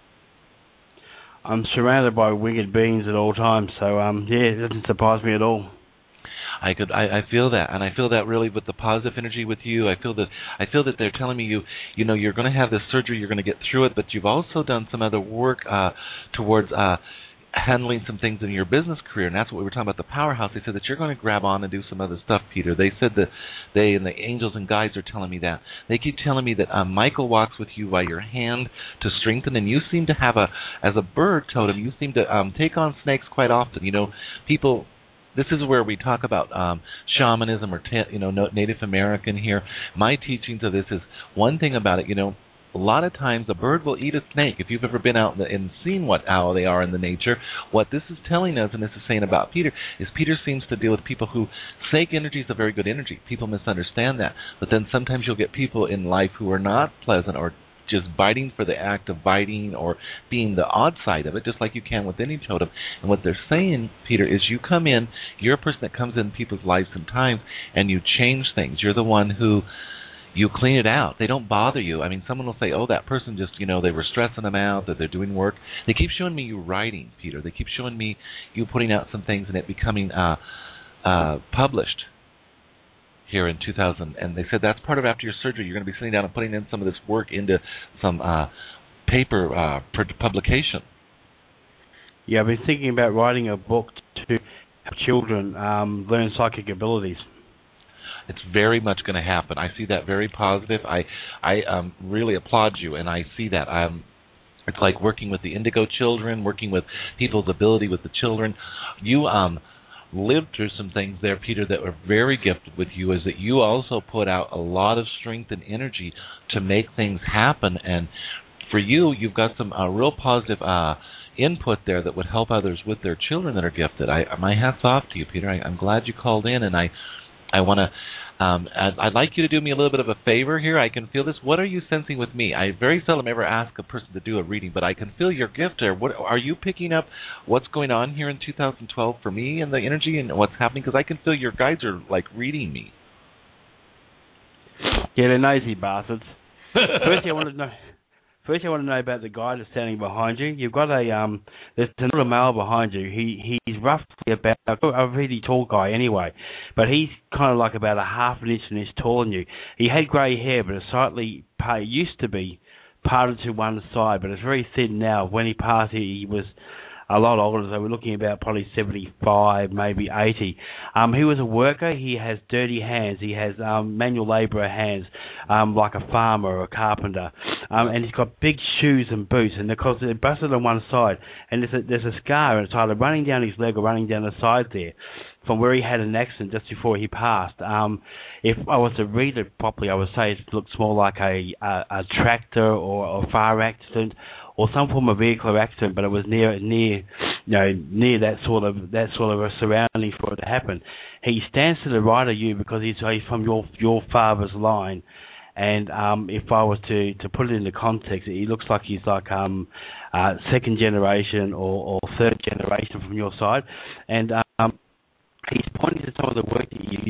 I'm surrounded by winged beings at all times, so um, yeah, it doesn't surprise me at all. I could, I, I feel that, and I feel that really with the positive energy with you. I feel that, I feel that they're telling me you, you know, you're going to have this surgery, you're going to get through it, but you've also done some other work uh, towards uh, handling some things in your business career, and that's what we were talking about, the powerhouse. They said that you're going to grab on and do some other stuff, Peter. They said that they and the angels and guides are telling me that. They keep telling me that um, Michael walks with you by your hand to strengthen, and you seem to have a, as a bird totem, you seem to um, take on snakes quite often. You know, people... This is where we talk about um, shamanism or ta- you know Native American here. My teachings of this is one thing about it. You know, a lot of times a bird will eat a snake. If you've ever been out and seen what how they are in the nature, what this is telling us, and this is saying about Peter, is Peter seems to deal with people who snake energy is a very good energy. People misunderstand that, but then sometimes you'll get people in life who are not pleasant or just biting for the act of biting or being the odd side of it, just like you can with any totem. And what they're saying, Peter, is you come in, you're a person that comes in people's lives sometimes, and you change things. You're the one who, you clean it out. They don't bother you. I mean, someone will say, oh, that person just, you know, they were stressing them out, that they're doing work. They keep showing me you writing, Peter. They keep showing me you putting out some things and it becoming uh, uh, published here in two thousand, and they said that's part of after your surgery. You're going to be sitting down and putting in some of this work into some uh, paper uh, publication. Yeah, I've been thinking about writing a book to help children um, learn psychic abilities. It's very much going to happen. I see that very positive. I I um, really applaud you, and I see that. Um, it's like working with the indigo children, working with people's ability with the children. You um. lived through some things there, Peter, that were very gifted with you, is that you also put out a lot of strength and energy to make things happen. And for you, you've got some uh, real positive uh, input there that would help others with their children that are gifted. I, my hat's off to you, Peter. I, I'm glad you called in, and I, I want to. Um, I'd, I'd like you to do me a little bit of a favor here. I can feel this. What are you sensing with me? I very seldom ever ask a person to do a reading, but I can feel your gift there. What are you picking up? What's going on here in two thousand twelve for me and the energy and what's happening? Because I can feel your guides are like reading me. Yeah, they're nosy bastards. Firstly, I want to know. First, I want to know about the guy that's standing behind you. You've got a um. There's another male behind you. He he's roughly about a really tall guy anyway, but he's kind of like about a half an inch an inch taller than you. He had grey hair, but it's slightly used to be parted to one side, but it's very thin now. When he passed, he, he was a lot older, so we're looking about probably seventy-five, maybe eighty. Um, he was a worker. He has dirty hands. He has um, manual labourer hands, um, like a farmer or a carpenter. um, and he's got big shoes and boots, and because they're busted on one side, and there's a, there's a scar, and it's either running down his leg or running down the side there, from where he had an accident just before he passed. Um, if I was to read it properly, I would say it looks more like a a, a tractor or, or a fire accident, or some form of vehicular accident, but it was near near you know near that sort of that sort of a surrounding for it to happen. He stands to the right of you because he's, he's from your your father's line, and um, if I was to, to put it into context, he looks like he's like um, uh, second generation or, or third generation from your side, and um, he's pointing to some of the work that you.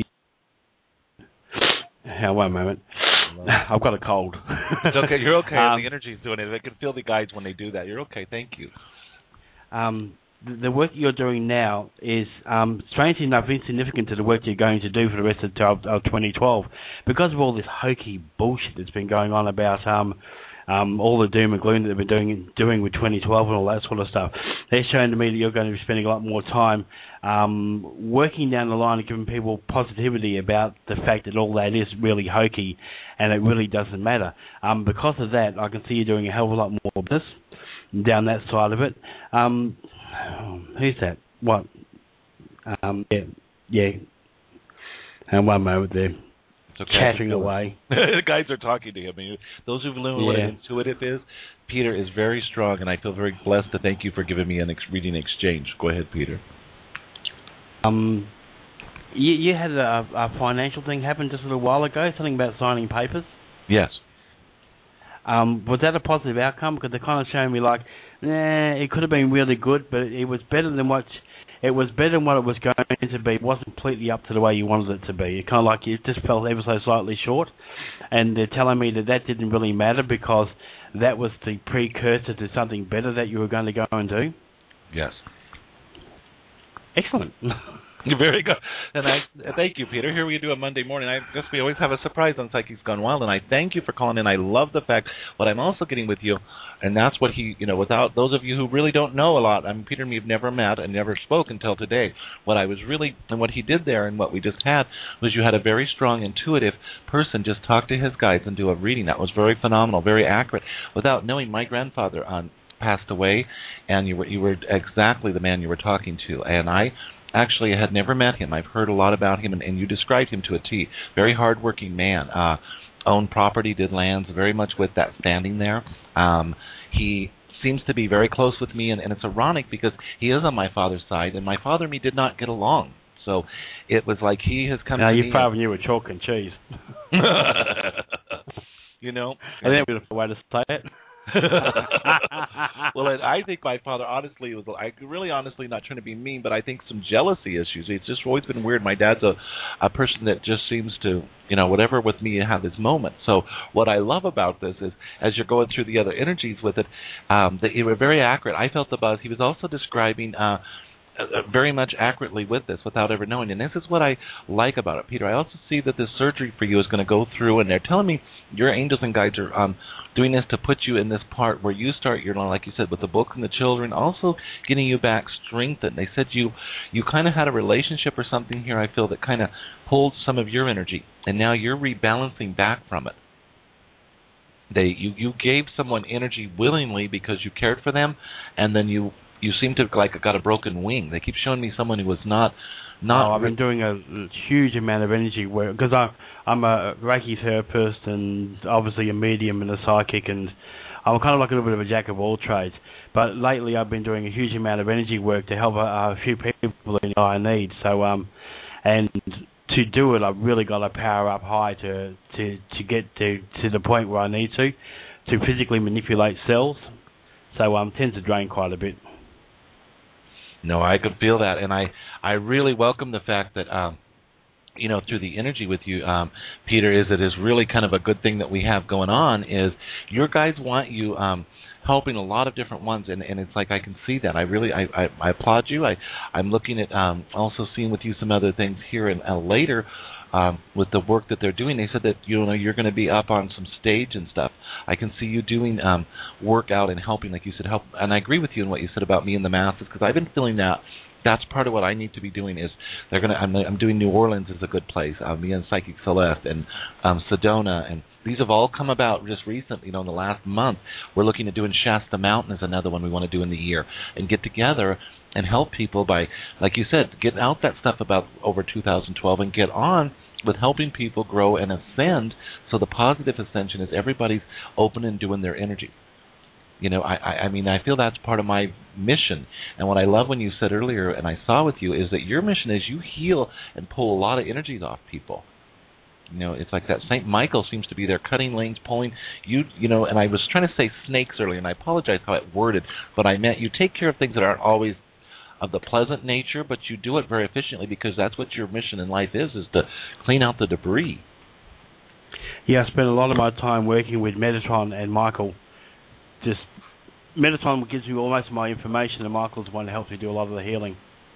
Hang on one moment. I've got a cold. It's okay. You're okay. Um, the energy's doing it. I can feel the guides when they do that. You're okay. Thank you. Um, the, the work you're doing now is, um, strangely enough, insignificant to the work you're going to do for the rest of, of, of twenty twelve. Because of all this hokey bullshit that's been going on about um, um, all the doom and gloom that they've been doing doing with twenty twelve and all that sort of stuff, they're showing to me that you're going to be spending a lot more time um, working down the line and giving people positivity about the fact that all that is really hokey and it really doesn't matter. Um, because of that, I can see you doing a hell of a lot more business down that side of it. Um, who's that? What? Um, yeah, yeah. And one moment there. It's okay. Chattering away. The guys are talking to him. I mean, those who learn what Yeah. an intuitive is, Peter is very strong, and I feel very blessed to thank you for giving me an ex- reading exchange. Go ahead, Peter. Um, you, you had a, a financial thing happen just a little while ago, something about signing papers. Yes. Um, was that a positive outcome? Because they're kind of showing me like, nah, it could have been really good, but it was better than what it was better than what it was going to be. It wasn't completely up to the way you wanted it to be. It kind of like it just felt ever so slightly short, and they're telling me that that didn't really matter because that was the precursor to something better that you were going to go and do. Yes. Excellent. You're very good. And I thank you, Peter. Here we do a Monday morning. I guess we always have a surprise on Psychics Gone Wild, and I thank you for calling in. I love the fact what I'm also getting with you, and that's what he, you know, without those of you who really don't know a lot, I mean, Peter and me have never met and never spoke until today. What I was really, and what he did there and what we just had was you had a very strong, intuitive person just talk to his guides and do a reading. That was very phenomenal, very accurate. Without knowing, my grandfather um, passed away, and you were you were exactly the man you were talking to, and I actually had never met him. I've heard a lot about him, and, and you described him to a T. Very hardworking man. Uh, owned property, did lands, very much with that standing there. Um, he seems to be very close with me, and, and it's ironic because he is on my father's side, and my father and me did not get along. So it was like he has come now, to me. Now, your father and you were chalk and cheese. You know? I think that's a way to say it. Well, I think my father, honestly, was I really honestly not trying to be mean, but I think some jealousy issues. It's just always been weird. My dad's a, a person that just seems to, you know, whatever with me, have this moment. So what I love about this is, as you're going through the other energies with it, um, that you were very accurate. I felt the buzz. He was also describing uh, uh, very much accurately with this without ever knowing. And this is what I like about it, Peter. I also see that this surgery for you is going to go through, and they're telling me your angels and guides are um, doing this to put you in this part where you start your, like you said, with the book and the children, also getting you back strengthened. They said you you kind of had a relationship or something here, I feel, that kind of pulled some of your energy, and now you're rebalancing back from it. They you, you gave someone energy willingly because you cared for them, and then you, you seem to have like got a broken wing. They keep showing me someone who was not... Not oh, I've been doing a huge amount of energy work because I'm I'm a Reiki therapist and obviously a medium and a psychic, and I'm kind of like a little bit of a jack of all trades. But lately, I've been doing a huge amount of energy work to help a, a few people in I need. So um, and to do it, I've really got to power up high to to to get to to the point where I need to to physically manipulate cells. So um, tends to drain quite a bit. No, I could feel that, and I, I really welcome the fact that, um, you know, through the energy with you, um, Peter, is it is really kind of a good thing that we have going on is your guides want you um, helping a lot of different ones, and, and it's like I can see that. I really, I, I, I applaud you. I, I'm looking at um, also seeing with you some other things here and uh, later um, with the work that they're doing. They said that, you know, you're going to be up on some stage and stuff. I can see you doing um, work out and helping, like you said, help. And I agree with you in what you said about me and the masses, because I've been feeling that. That's part of what I need to be doing. Is they're gonna. I'm, I'm doing New Orleans is a good place. Uh, me and Psychic Celeste and um, Sedona and These have all come about just recently, you know, in the last month. We're looking at doing Shasta Mountain as another one we want to do in the year and get together and help people by, like you said, get out that stuff about over two thousand twelve and get on with helping people grow and ascend. So the positive ascension is everybody's open and doing their energy. You know, I, I, I mean, I feel that's part of my mission. And what I love when you said earlier, and I saw with you, is that your mission is you heal and pull a lot of energies off people. You know, it's like that Saint Michael seems to be there cutting lanes, pulling you, you know, and I was trying to say snakes earlier, and I apologize how it worded, but I meant you take care of things that aren't always of the pleasant nature, but you do it very efficiently because that's what your mission in life is, is to clean out the debris. Yeah, I spend a lot of my time working with Metatron and Michael. Just Metatron gives me all most of my information, and Michael's the one that helps me do a lot of the healing.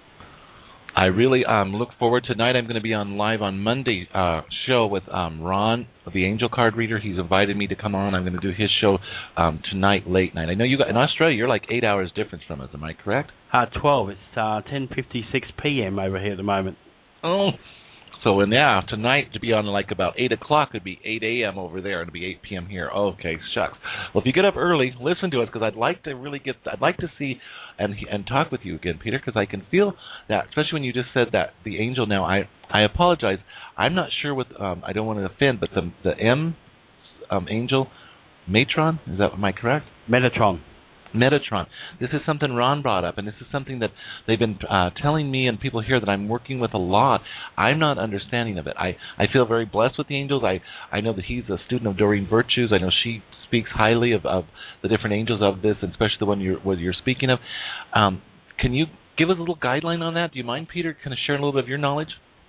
I really um, look forward tonight. I'm going to be on live on Monday uh, show with um, Ron, the angel card reader. He's invited me to come on. I'm going to do his show um, tonight, late night. I know you got in Australia. You're like eight hours difference from us. Am I correct? Uh, twelve. It's uh, ten fifty-six p.m. over here at the moment. Oh. So, and yeah, tonight to be on like about eight o'clock would be eight a.m. over there, and it'd be eight p.m. here. Okay, shucks. Well, if you get up early, listen to us, because I'd like to really get, I'd like to see and and talk with you again, Peter, because I can feel that, especially when you just said that, the angel now, I, I apologize. I'm not sure what, um, I don't want to offend, but the the M um, angel, Matron, is that, am I correct? Metatron. Metatron. This is something Ron brought up, and this is something that they've been uh, telling me and people here that I'm working with a lot. I'm not understanding of it. I, I feel very blessed with the angels. I, I know that he's a student of Doreen Virtues. I know she speaks highly of, of the different angels of this, and especially the one you're, what you're speaking of. Um, can you give us a little guideline on that? Do you mind, Peter, kind of sharing a little bit of your knowledge?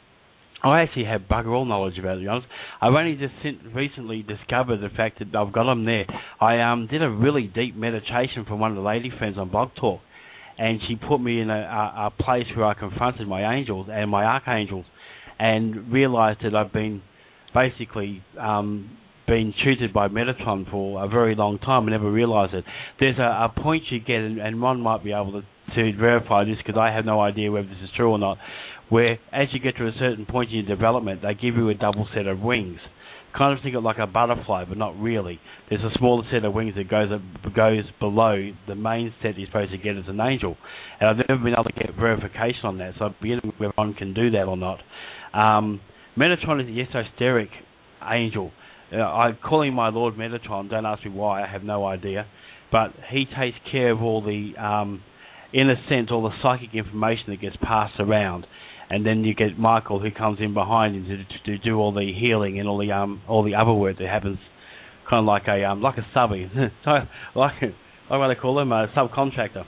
I actually have bugger all knowledge about it, to be honest. I've only just recently discovered the fact that I've got them there. I um, did a really deep meditation from one of the lady friends on Blog Talk, and she put me in a, a, a place where I confronted my angels and my archangels and realised that I've been basically um, been tutored by Metatron for a very long time and never realised it. There's a, a point you get, and, and Ron might be able to, to verify this because I have no idea whether this is true or not, where as you get to a certain point in your development, they give you a double set of wings. Kind of think of it like a butterfly, but not really. There's a smaller set of wings that goes goes below the main set you're supposed to get as an angel. And I've never been able to get verification on that, so I'm beginning whether one can do that or not. Um, Metatron is the esoteric angel. Uh, I call him my Lord Metatron. Don't ask me why, I have no idea. But he takes care of all the, um, in a sense, all the psychic information that gets passed around. And then you get Michael, who comes in behind him to, to, to do all the healing and all the um all the other work that happens, kind of like a um like a subby, so like like what they call them, a subcontractor.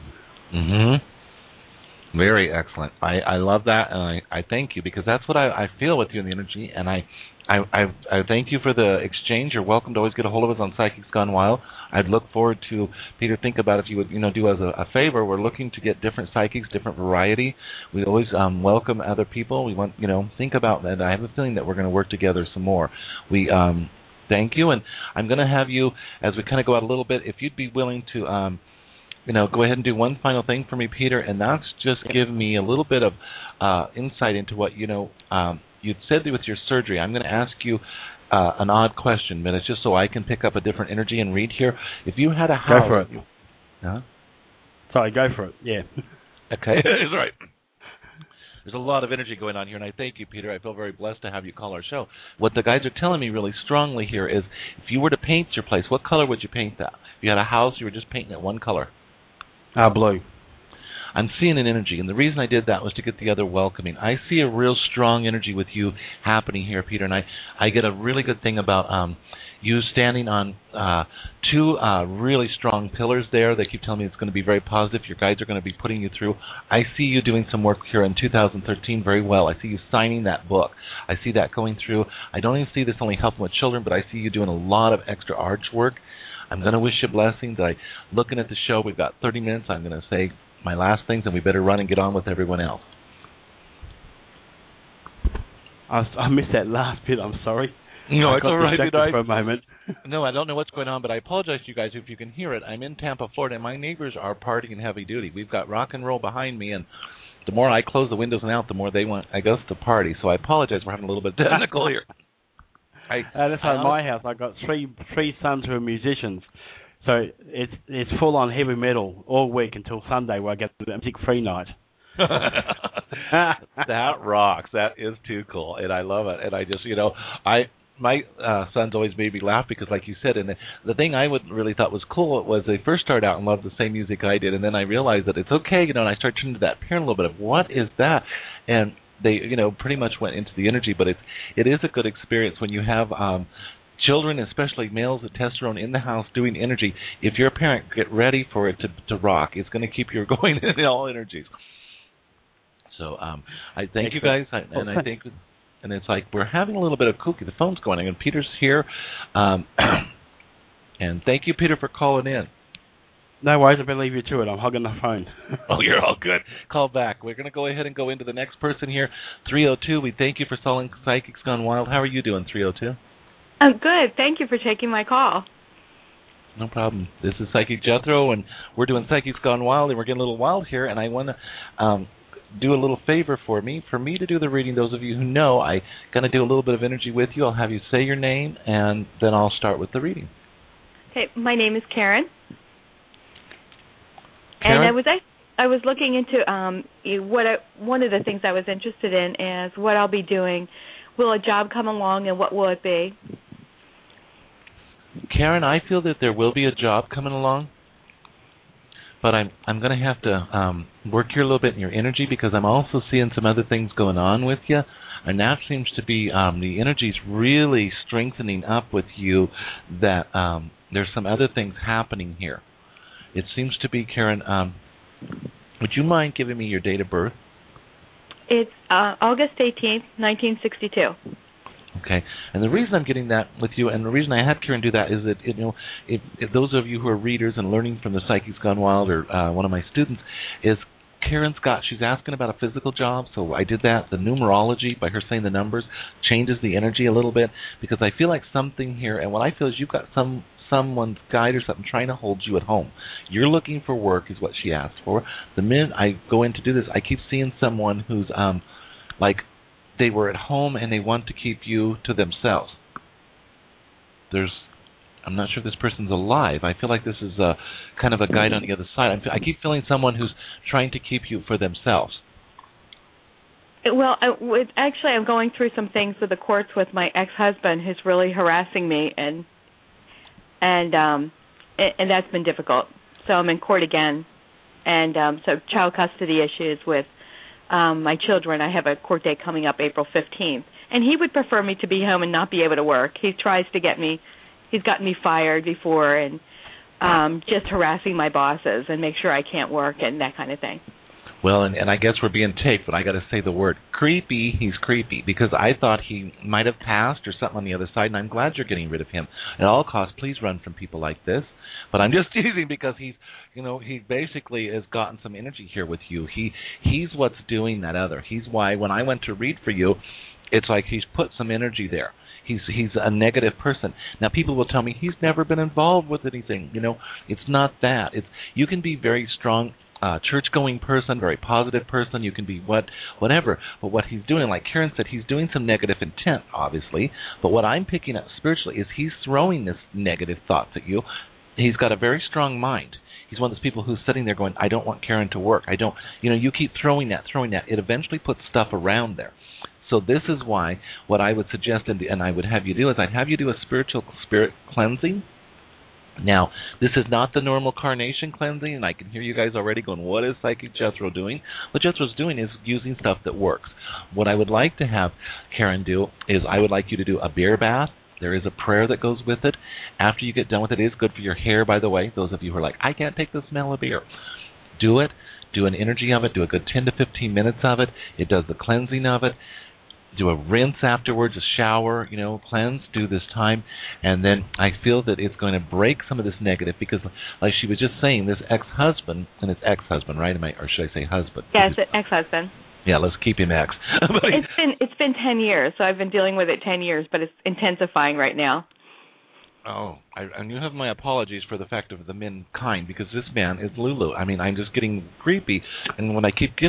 Mm-hmm. Very excellent. I, I love that, and I, I thank you, because that's what I, I feel with you in the energy, and I, I I I thank you for the exchange. You're welcome to always get a hold of us on Psychics Gone Wild. I'd look forward to, Peter, think about if you would, you know, do us a, a favor. We're looking to get different psychics, different variety. We always um, welcome other people. We want, you know, think about that. I have a feeling that we're going to work together some more. We um, thank you, and I'm going to have you, as we kind of go out a little bit, if you'd be willing to, um, you know, go ahead and do one final thing for me, Peter, and that's just give me a little bit of uh, insight into what, you know, um, you'd said with your surgery. I'm going to ask you Uh, an odd question, but it's just so I can pick up a different energy and read here. If you had a house... Go for it. Huh? Sorry, go for it, yeah. Okay, that's right. There's a lot of energy going on here, and I thank you, Peter. I feel very blessed to have you call our show. What the guys are telling me really strongly here is, if you were to paint your place, what color would you paint that? If you had a house, you were just painting it one color. Ah, uh, blue. I'm seeing an energy, and the reason I did that was to get the other welcoming. I see a real strong energy with you happening here, Peter, and I, I get a really good thing about um, you standing on uh, two uh, really strong pillars there. They keep telling me it's going to be very positive. Your guides are going to be putting you through. I see you doing some work here in two thousand thirteen very well. I see you signing that book. I see that going through. I don't even see this only helping with children, but I see you doing a lot of extra arch work. I'm going to wish you blessings. I, looking at the show, we've got thirty minutes. I'm going to say my last things, and we better run and get on with everyone else. I, I missed that last bit. I'm sorry. No, I it's got all right. distracted I, for a moment. No, I don't know what's going on, but I apologize to you guys if you can hear it. I'm in Tampa, Florida, and my neighbors are partying heavy duty. We've got rock and roll behind me, and the more I close the windows and out, the more they want, I guess, to party. So I apologize. We're having a little bit technical here. I, uh, that's I like my house. I've got three three sons who are musicians, so it's it's full on heavy metal all week until Sunday, where I get the music free night. That rocks. That is too cool, and I love it. And I just, you know, I my uh, sons always made me laugh because, like you said, and the, the thing I would really thought was cool was they first started out and loved the same music I did, and then I realized that it's okay, you know, and I started turning to that parent a little bit of what is that, and they, you know, pretty much went into the energy. But it's it is a good experience when you have um, children, especially males with testosterone in the house doing energy. If you're a parent, get ready for it to to rock. It's going to keep you going in all energies. So um, I thank you guys, I, and I think, and it's like we're having a little bit of kooky. The phone's going, and Peter's here, um, and thank you, Peter, for calling in. No worries, I believe you to it. I'm hugging the phone. Oh, you're all good. Call back. We're going to go ahead and go into the next person here, three oh two. We thank you for calling Psychics Gone Wild. How are you doing, three oh two? I'm good. Thank you for taking my call. No problem. This is Psychic Jethro, and we're doing Psychics Gone Wild, and we're getting a little wild here, and I want to um, do a little favor for me. For me to do the reading, those of you who know, I'm going to do a little bit of energy with you. I'll have you say your name, and then I'll start with the reading. Okay, my name is Karen. Karen? And I was I, I was looking into um, what I, one of the things I was interested in is what I'll be doing. Will a job come along, and what will it be? Karen, I feel that there will be a job coming along, but I'm I'm going to have to um, work here a little bit in your energy because I'm also seeing some other things going on with you, and that seems to be um, the energy's really strengthening up with you. That um, there's some other things happening here. It seems to be, Karen. Um, would you mind giving me your date of birth? It's uh, August eighteenth, nineteen sixty-two. Okay, and the reason I'm getting that with you, and the reason I had Karen do that, is that, you know, if, if those of you who are readers and learning from the Psychics Gone Wild, or uh, one of my students, is Karen's got, she's asking about a physical job, so I did that. The numerology, by her saying the numbers, changes the energy a little bit, because I feel like something here, and what I feel is you've got some someone's guide or something trying to hold you at home. You're looking for work, is what she asked for. The minute I go in to do this, I keep seeing someone who's, um, like, they were at home and they want to keep you to themselves. There's, I'm not sure if this person's alive. I feel like this is a kind of a guide on the other side. I'm, I keep feeling someone who's trying to keep you for themselves. Well, I, with, actually, I'm going through some things with the courts with my ex-husband, who's really harassing me, and and um, and, and that's been difficult. So I'm in court again, and um, so child custody issues with Um, my children. I have a court date coming up April fifteenth, and he would prefer me to be home and not be able to work. He tries to get me, he's gotten me fired before, and um, just harassing my bosses and make sure I can't work and that kind of thing. Well, and, and I guess we're being taped, but I got to say the word creepy. He's creepy because I thought he might have passed or something on the other side, and I'm glad you're getting rid of him. At all costs, please run from people like this. But I'm just teasing because he's, you know, he basically has gotten some energy here with you. He he's what's doing that other. He's why when I went to read for you, it's like he's put some energy there. He's he's a negative person. Now people will tell me he's never been involved with anything. You know, it's not that. It's you can be very strong. Uh, church-going person, very positive person. You can be what, whatever. But what he's doing, like Karen said, he's doing some negative intent, obviously. But what I'm picking up spiritually is he's throwing this negative thoughts at you. He's got a very strong mind. He's one of those people who's sitting there going, I don't want Karen to work. I don't, you know, you keep throwing that, throwing that. It eventually puts stuff around there. So this is why what I would suggest, and, and I would have you do, is I'd have you do a spiritual spirit cleansing. Now, this is not the normal carnation cleansing, and I can hear you guys already going, what is Psychic Jethro doing? What Jethro's doing is using stuff that works. What I would like to have Karen do is I would like you to do a beer bath. There is a prayer that goes with it. After you get done with it, it is good for your hair, by the way. Those of you who are like, I can't take the smell of beer. Do it. Do an energy of it. Do a good ten to fifteen minutes of it. It does the cleansing of it. Do a rinse afterwards, a shower, you know, cleanse, do this time. And then I feel that it's going to break some of this negative because, like she was just saying, this ex-husband, and it's ex-husband, right? Am I, or should I say husband? Yes, yeah, ex-husband. Yeah, let's keep him ex. it's been it's been ten years, so I've been dealing with it ten years, but it's intensifying right now. Oh, I, and you have my apologies for the fact of the men kind, because this man is Lulu. I mean, I'm just getting creepy, and when I keep getting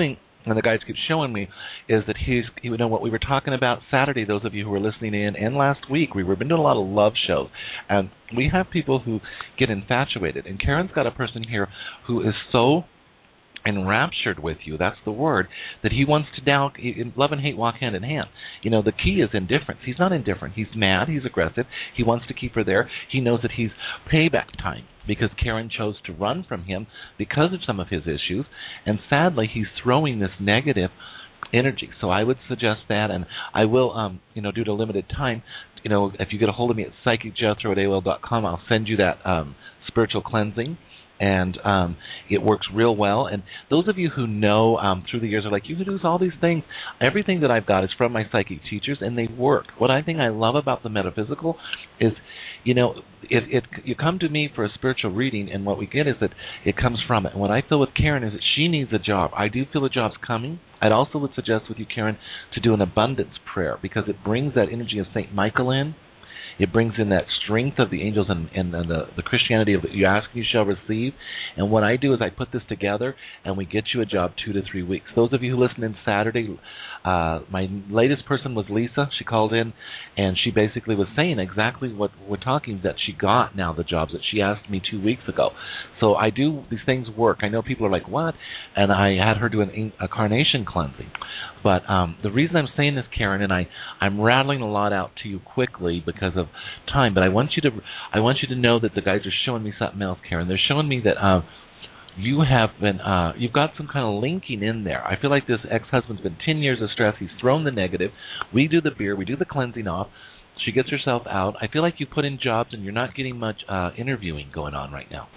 and the guides keep showing me, is that he's, you know, what we were talking about Saturday, those of you who were listening in, and last week, we were been doing a lot of love shows, and we have people who get infatuated, and Karen's got a person here who is so enraptured with you, that's the word, that he wants to now, love and hate walk hand in hand. You know, the key is indifference. He's not indifferent. He's mad. He's aggressive. He wants to keep her there. He knows that he's payback time because Karen chose to run from him because of some of his issues, and sadly, he's throwing this negative energy. So I would suggest that, and I will, um, you know, due to limited time, you know, if you get a hold of me at psychic jethro at A O L dot com, I'll send you that um, spiritual cleansing. And um, it works real well. And those of you who know um, through the years are like, you can do all these things. Everything that I've got is from my psychic teachers, and they work. What I think I love about the metaphysical is, you know, it, it you come to me for a spiritual reading, and what we get is that it comes from it. And what I feel with Karen is that she needs a job. I do feel a job's coming. I'd also would suggest with you, Karen, to do an abundance prayer because it brings that energy of Saint Michael in. It brings in that strength of the angels and, and, and the, the Christianity of you ask and you shall receive. And what I do is I put this together and we get you a job two to three weeks. Those of you who listen in Saturday, uh, my latest person was Lisa. She called in and she basically was saying exactly what we're talking, that she got now the jobs that she asked me two weeks ago. So I do, these things work. I know people are like, what? And I had her do an, a carnation cleansing. But um, the reason I'm saying this, Karen, and I, I'm rattling a lot out to you quickly because of time, but I want you to I want you to know that the guys are showing me something else, Karen. They're showing me that uh, you have been, uh, you've got some kind of linking in there. I feel like this ex-husband's been ten years of stress. He's thrown the negative. We do the beer. We do the cleansing off. She gets herself out. I feel like you put in jobs and you're not getting much uh, interviewing going on right now.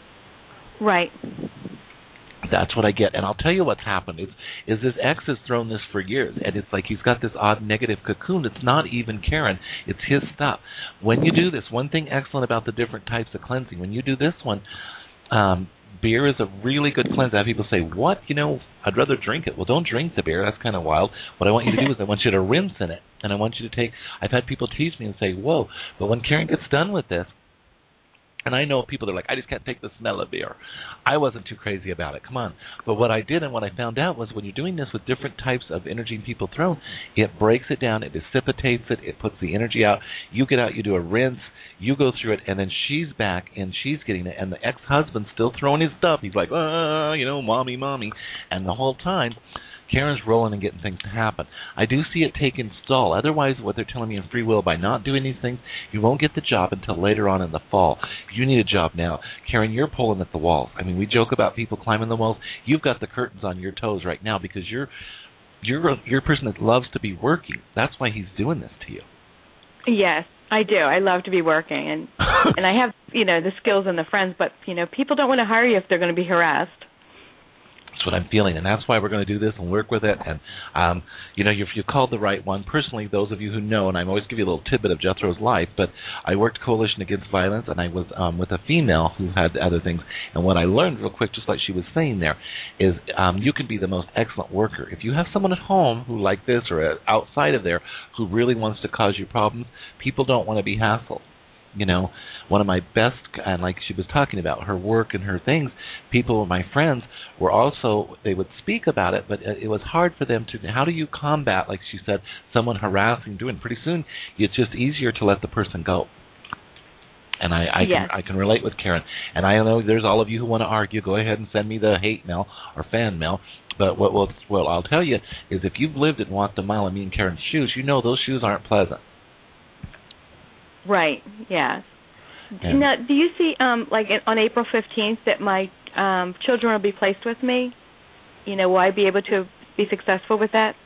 Right. That's what I get. And I'll tell you what's happened. Is, is this ex has thrown this for years, and it's like he's got this odd negative cocoon. It's not even Karen. It's his stuff. When you do this, one thing excellent about the different types of cleansing, when you do this one, um, beer is a really good cleanse. I have people say, what? You know, I'd rather drink it. Well, don't drink the beer. That's kind of wild. What I want you to do is I want you to rinse in it, and I want you to take, I've had people tease me and say, whoa, but when Karen gets done with this, and I know people that are like, I just can't take the smell of beer. I wasn't too crazy about it. Come on. But what I did and what I found out was when you're doing this with different types of energy people thrown, it breaks it down, it dissipates it, it puts the energy out. You get out, you do a rinse, you go through it, and then she's back and she's getting it. And the ex-husband's still throwing his stuff. He's like, ah, you know, mommy, mommy. And the whole time, Karen's rolling and getting things to happen. I do see it taking stall. Otherwise, what they're telling me in free will, by not doing these things, you won't get the job until later on in the fall. You need a job now. Karen, you're pulling at the walls. I mean, we joke about people climbing the walls. You've got the curtains on your toes right now because you're you're a, you're a person that loves to be working. That's why he's doing this to you. Yes, I do. I love to be working, and and I have, you know, the skills and the friends, but, you know, people don't want to hire you if they're going to be harassed. That's what I'm feeling, and that's why we're going to do this and work with it. And, um, you know, you've, you've called the right one. Personally, those of you who know, and I always give you a little tidbit of Jethro's life, but I worked Coalition Against Violence, and I was um, with a female who had other things. And what I learned real quick, just like she was saying there, is um, you can be the most excellent worker. If you have someone at home who like this or outside of there who really wants to cause you problems, people don't want to be hassled. You know, one of my best, and like she was talking about, her work and her things, people, my friends, were also, they would speak about it, but it was hard for them to, how do you combat, like she said, someone harassing, doing, pretty soon, it's just easier to let the person go. And I, I, yes. can, I can relate with Karen. And I know there's all of you who want to argue, go ahead and send me the hate mail or fan mail. But what, what, what I'll tell you is if you've lived and walked a mile in me and Karen's shoes, you know those shoes aren't pleasant. Right, yes. And now, do you see, um, like, on April fifteenth that my um, children will be placed with me? You know, will I be able to be successful with that?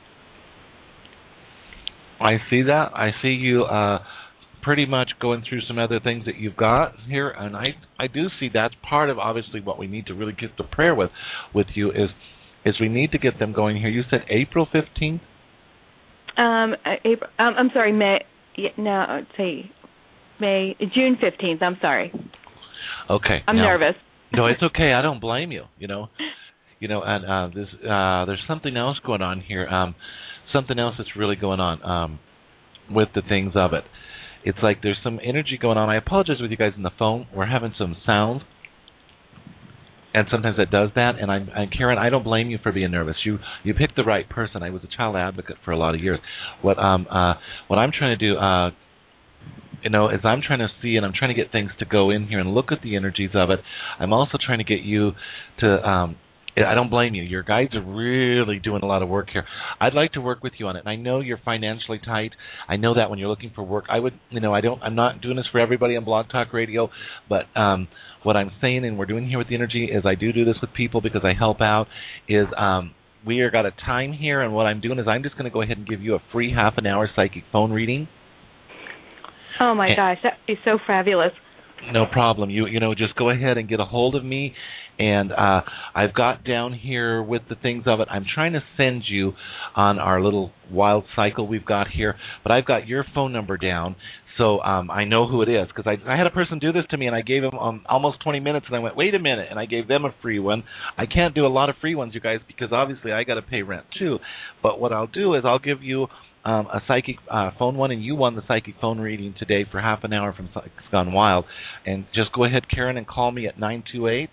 I see that. I see you uh, pretty much going through some other things that you've got here, and I, I do see that's part of, obviously, what we need to really get the prayer with, with you is, is we need to get them going here. You said April fifteenth? Um, April, um, I'm sorry, May, no, let's see. May June fifteenth. I'm sorry. Okay. I'm now, nervous. No, it's okay. I don't blame you. You know, you know, and uh, there's uh, there's something else going on here. Um, something else that's really going on um, with the things of it. It's like there's some energy going on. I apologize with you guys on the phone. We're having some sound. and sometimes it does that. And I'm, and Karen, I don't blame you for being nervous. You you picked the right person. I was a child advocate for a lot of years. What um uh what I'm trying to do uh you know is I'm trying to see and I'm trying to get things to go in here and look at the energies of it. I'm also trying to get you to um I don't blame you. Your guides are really doing a lot of work here. I'd like to work with you on it. And I know you're financially tight. I know that when you're looking for work. I would, you know, I don't, I'm not doing this for everybody on Blog Talk Radio, but um, what I'm saying and we're doing here with the energy is I do do this with people because I help out is um, we are got a time here, and what I'm doing is I'm just going to go ahead and give you a free half an hour psychic phone reading. Oh, my and, gosh. That would be so fabulous. No problem. You you know, just go ahead and get a hold of me. And uh, I've got down here with the things of it. I'm trying to send you on our little wild cycle we've got here, but I've got your phone number down, so um, I know who it is. Because I, I had a person do this to me, and I gave him um, almost twenty minutes, and I went, wait a minute, and I gave them a free one. I can't do a lot of free ones, you guys, because obviously I got to pay rent too. But what I'll do is I'll give you um, a psychic uh, phone one, and you won the psychic phone reading today for half an hour from Psychics Gone Wild. And just go ahead, Karen, and call me at nine two eight.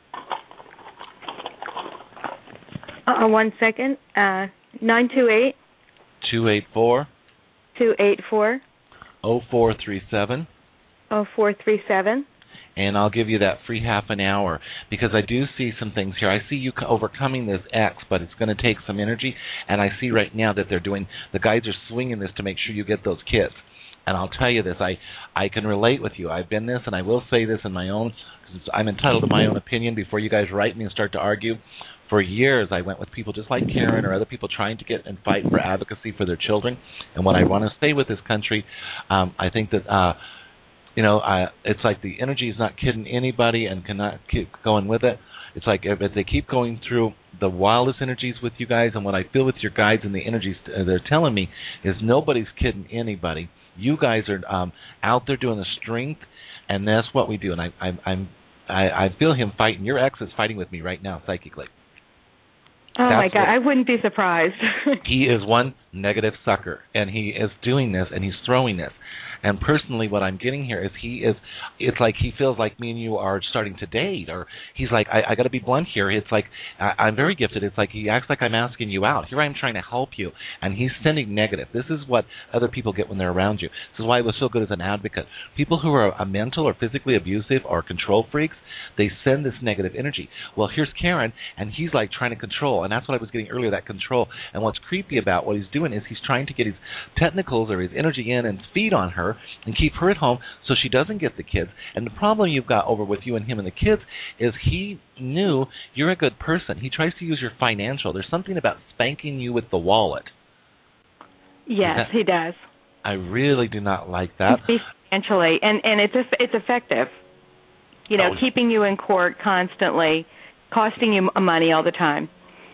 Uh, one second. Uh, nine two eight. two eight four. two eight four. oh four three seven. oh four three seven. And I'll give you that free half an hour because I do see some things here. I see you overcoming this X, but it's going to take some energy. And I see right now that they're doing, the guides are swinging this to make sure you get those kids. And I'll tell you this, I, I can relate with you. I've been this, and I will say this in my own, I'm entitled to my own opinion before you guys write me and start to argue. For years, I went with people just like Karen or other people trying to get and fight for advocacy for their children. And what I want to say with this country, um, I think that, uh, you know, uh, it's like the energy is not kidding anybody and cannot keep going with it. It's like if, if they keep going through the wildest energies with you guys, and what I feel with your guides and the energies they're telling me is nobody's kidding anybody. You guys are um, out there doing the strength, and that's what we do. And I, I, I'm, I, I feel him fighting. Your ex is fighting with me right now, psychically. Oh, That's my God. what, I wouldn't be surprised. he is one negative sucker, and he is doing this, and he's throwing this. And personally, what I'm getting here is he is, it's like he feels like me and you are starting to date, or he's like, I, I got to be blunt here. It's like, I, I'm very gifted. It's like he acts like I'm asking you out. Here I'm trying to help you, and he's sending negative. This is what other people get when they're around you. This is why I was so good as an advocate. People who are a mental or physically abusive or control freaks, they send this negative energy. Well, here's Karen, and he's like trying to control, and that's what I was getting earlier, that control. And what's creepy about what he's doing is he's trying to get his technicals or his energy in and feed on her and keep her at home so she doesn't get the kids. And the problem you've got over with you and him and the kids is he knew you're a good person. He tries to use your financial. There's something about spanking you with the wallet. Yes, that, he does. I really do not like that. Financially, and and it's it's effective. You know, oh. keeping you in court constantly, costing you money all the time.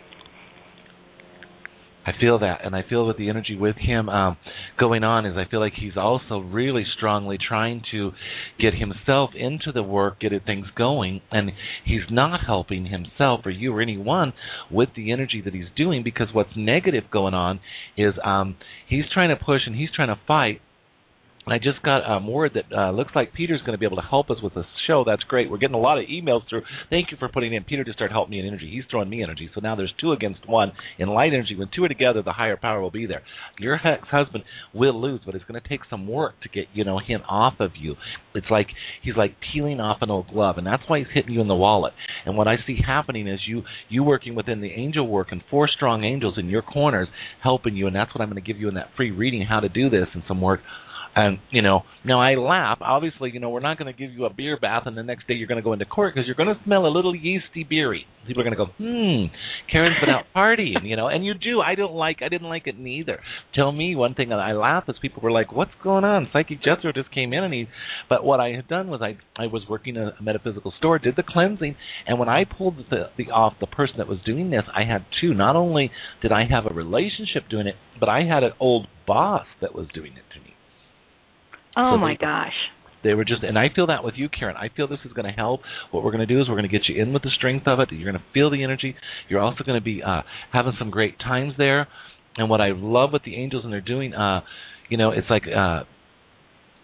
I feel that, and I feel with the energy with him um, going on is I feel like he's also really strongly trying to get himself into the work, get things going, and he's not helping himself or you or anyone with the energy that he's doing, because what's negative going on is um, he's trying to push and he's trying to fight. And I just got um, word that uh, looks like Peter's going to be able to help us with this show. That's great. We're getting a lot of emails through. Thank you for putting in Peter to start helping me in energy. He's throwing me energy. So now there's two against one in light energy. When two are together, the higher power will be there. Your ex-husband will lose, but it's going to take some work to get you know him off of you. It's like he's like peeling off an old glove, and that's why he's hitting you in the wallet. And what I see happening is you you working within the angel work and four strong angels in your corners helping you, and that's what I'm going to give you in that free reading, how to do this and some work. And, you know, now I laugh. Obviously, you know, we're not going to give you a beer bath and the next day you're going to go into court because you're going to smell a little yeasty beery. People are going to go, hmm, Karen's been out partying, you know. And you do. I don't like, I didn't like it neither. Tell me one thing that I laugh is people were like, what's going on? Psychic Jethro just came in and he, but what I had done was I, I was working a metaphysical store, did the cleansing, and when I pulled the, the off the person that was doing this, I had two. Not only did I have a relationship doing it, but I had an old boss that was doing it to me. Oh, so my they, gosh. They were just, and I feel that with you, Karen. I feel this is going to help. What we're going to do is we're going to get you in with the strength of it. You're going to feel the energy. You're also going to be uh, having some great times there. And what I love with the angels and they're doing, uh, you know, it's like uh,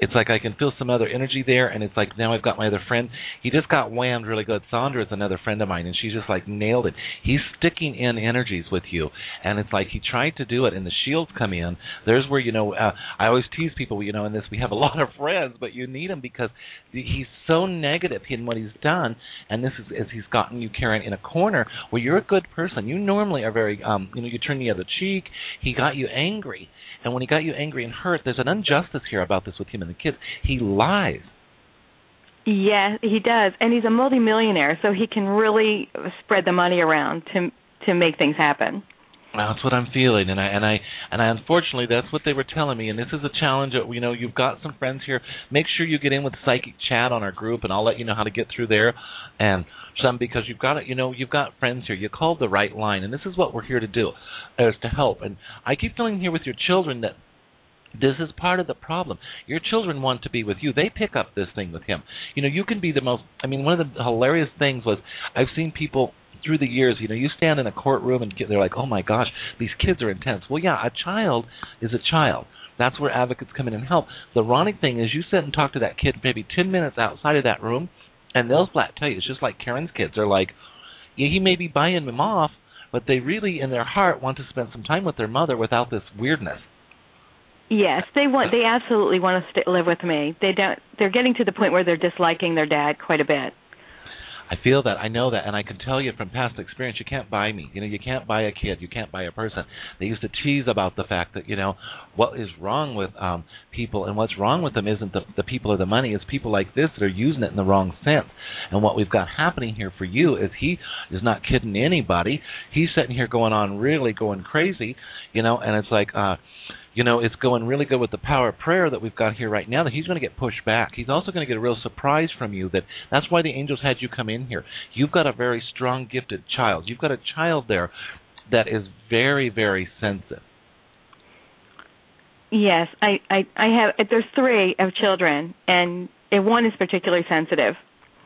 it's like I can feel some other energy there, and it's like now I've got my other friend. He just got whammed really good. Sandra is another friend of mine, and she's just like nailed it. He's sticking in energies with you, and it's like he tried to do it, and the shields come in. There's where, you know, uh, I always tease people, you know, in this, we have a lot of friends, but you need him because he's so negative in what he's done, and this is as he's gotten you, Karen, in a corner where you're a good person. You normally are very, um, you know, you turn the other cheek. He got you angry. And when he got you angry and hurt, there's an injustice here about this with him and the kids. He lies. Yeah, he does. And he's a multimillionaire, so he can really spread the money around to to make things happen. That's what I'm feeling, and I and I and I unfortunately that's what they were telling me. And this is a challenge. That, you know, you've got some friends here. Make sure you get in with Psychic Chat on our group, and I'll let you know how to get through there. And some because you've got it. You know, you've got friends here. You called the right line, and this is what we're here to do, is to help. And I keep feeling here with your children that this is part of the problem. Your children want to be with you. They pick up this thing with him. You know, you can be the most. I mean, one of the hilarious things was I've seen people through the years, you know, you stand in a courtroom and they're like, oh, my gosh, these kids are intense. Well, yeah, a child is a child. That's where advocates come in and help. The ironic thing is you sit and talk to that kid maybe ten minutes outside of that room, and they'll flat tell you, it's just like Karen's kids. They're like, yeah, he may be buying them off, but they really, in their heart, want to spend some time with their mother without this weirdness. Yes, they want. They absolutely want to stay, live with me. They don't. They're getting to the point where they're disliking their dad quite a bit. I feel that, I know that, and I can tell you from past experience, you can't buy me. You know, you can't buy a kid, you can't buy a person. They used to tease about the fact that, you know, what is wrong with um, people, and what's wrong with them isn't the, the people or the money, it's people like this that are using it in the wrong sense. And what we've got happening here for you is he is not kidding anybody. He's sitting here going on really going crazy, you know, and it's like, uh, you know, it's going really good with the power of prayer that we've got here right now, that he's going to get pushed back. He's also going to get a real surprise from you. That That's why the angels had you come in here. You've got a very strong, gifted child. You've got a child there that is very, very sensitive. Yes, I, I, I have. There's three of children, and one is particularly sensitive.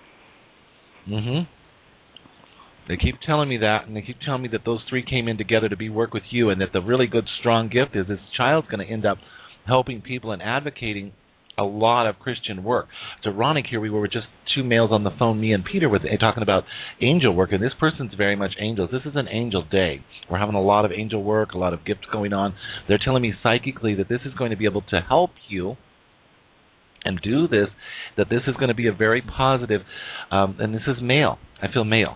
Mm-hmm. They keep telling me that, and they keep telling me that those three came in together to be work with you, and that the really good, strong gift is this child's going to end up helping people and advocating a lot of Christian work. It's ironic here. We were just two males on the phone, me and Peter, with talking about angel work, and this person's very much angels. This is an angel day. We're having a lot of angel work, a lot of gifts going on. They're telling me psychically that this is going to be able to help you and do this, that this is going to be a very positive, um, and this is male. I feel male.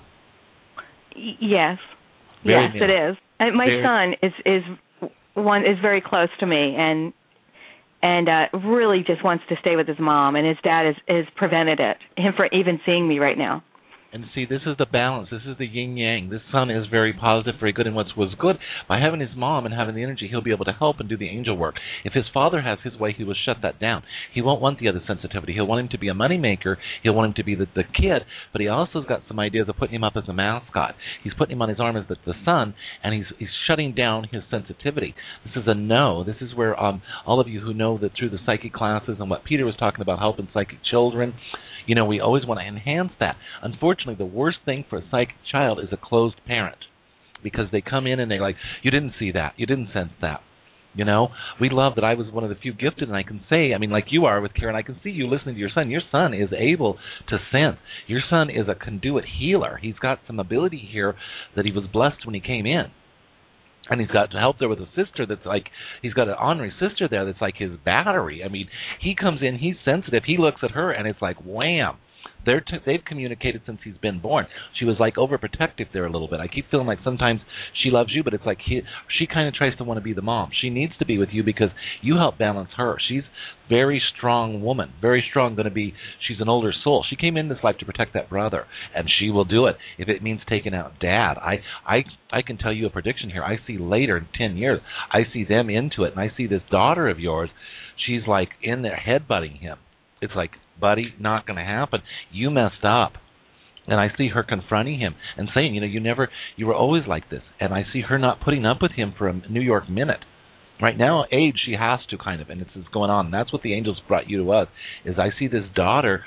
Yes, very yes, male. it is. And my very. son is is one is very close to me, and and uh, really just wants to stay with his mom. And his dad has is prevented it, him from even seeing me right now. And see, this is the balance. This is the yin-yang. This son is very positive, very good, and what was good, by having his mom and having the energy, he'll be able to help and do the angel work. If his father has his way, he will shut that down. He won't want the other sensitivity. He'll want him to be a moneymaker. He'll want him to be the, the kid, but he also has got some ideas of putting him up as a mascot. He's putting him on his arm as the, the son, and he's he's shutting down his sensitivity. This is a no. This is where um, all of you who know that through the psychic classes and what Peter was talking about, helping psychic children, you know, we always want to enhance that. Unfortunately, the worst thing for a psychic child is a closed parent, because they come in and they're like, you didn't see that, you didn't sense that. You know, we love that I was one of the few gifted, and I can say, I mean, like you are with Karen, I can see you listening to your son. Your son is able to sense. Your son is a conduit healer. He's got some ability here that he was blessed when he came in. And he's got help there with a sister that's like, he's got an honorary sister there that's like his battery. I mean, he comes in, he's sensitive, he looks at her, and it's like, wham. They're t- they've communicated since he's been born. She was like overprotective there a little bit. I keep feeling like sometimes she loves you, but it's like he, she kind of tries to want to be the mom. She needs to be with you because you help balance her. She's very strong woman, very strong, going to be, she's an older soul. She came in this life to protect that brother, and she will do it if it means taking out dad. I, I, I can tell you a prediction here. I see later in ten years, I see them into it, and I see this daughter of yours, she's like in there headbutting him. It's like, buddy, not going to happen. You messed up. And I see her confronting him and saying, you know, you never, you were always like this. And I see her not putting up with him for a New York minute. Right now, age, she has to kind of, and this is going on. And that's what the angels brought you to us, is I see this daughter,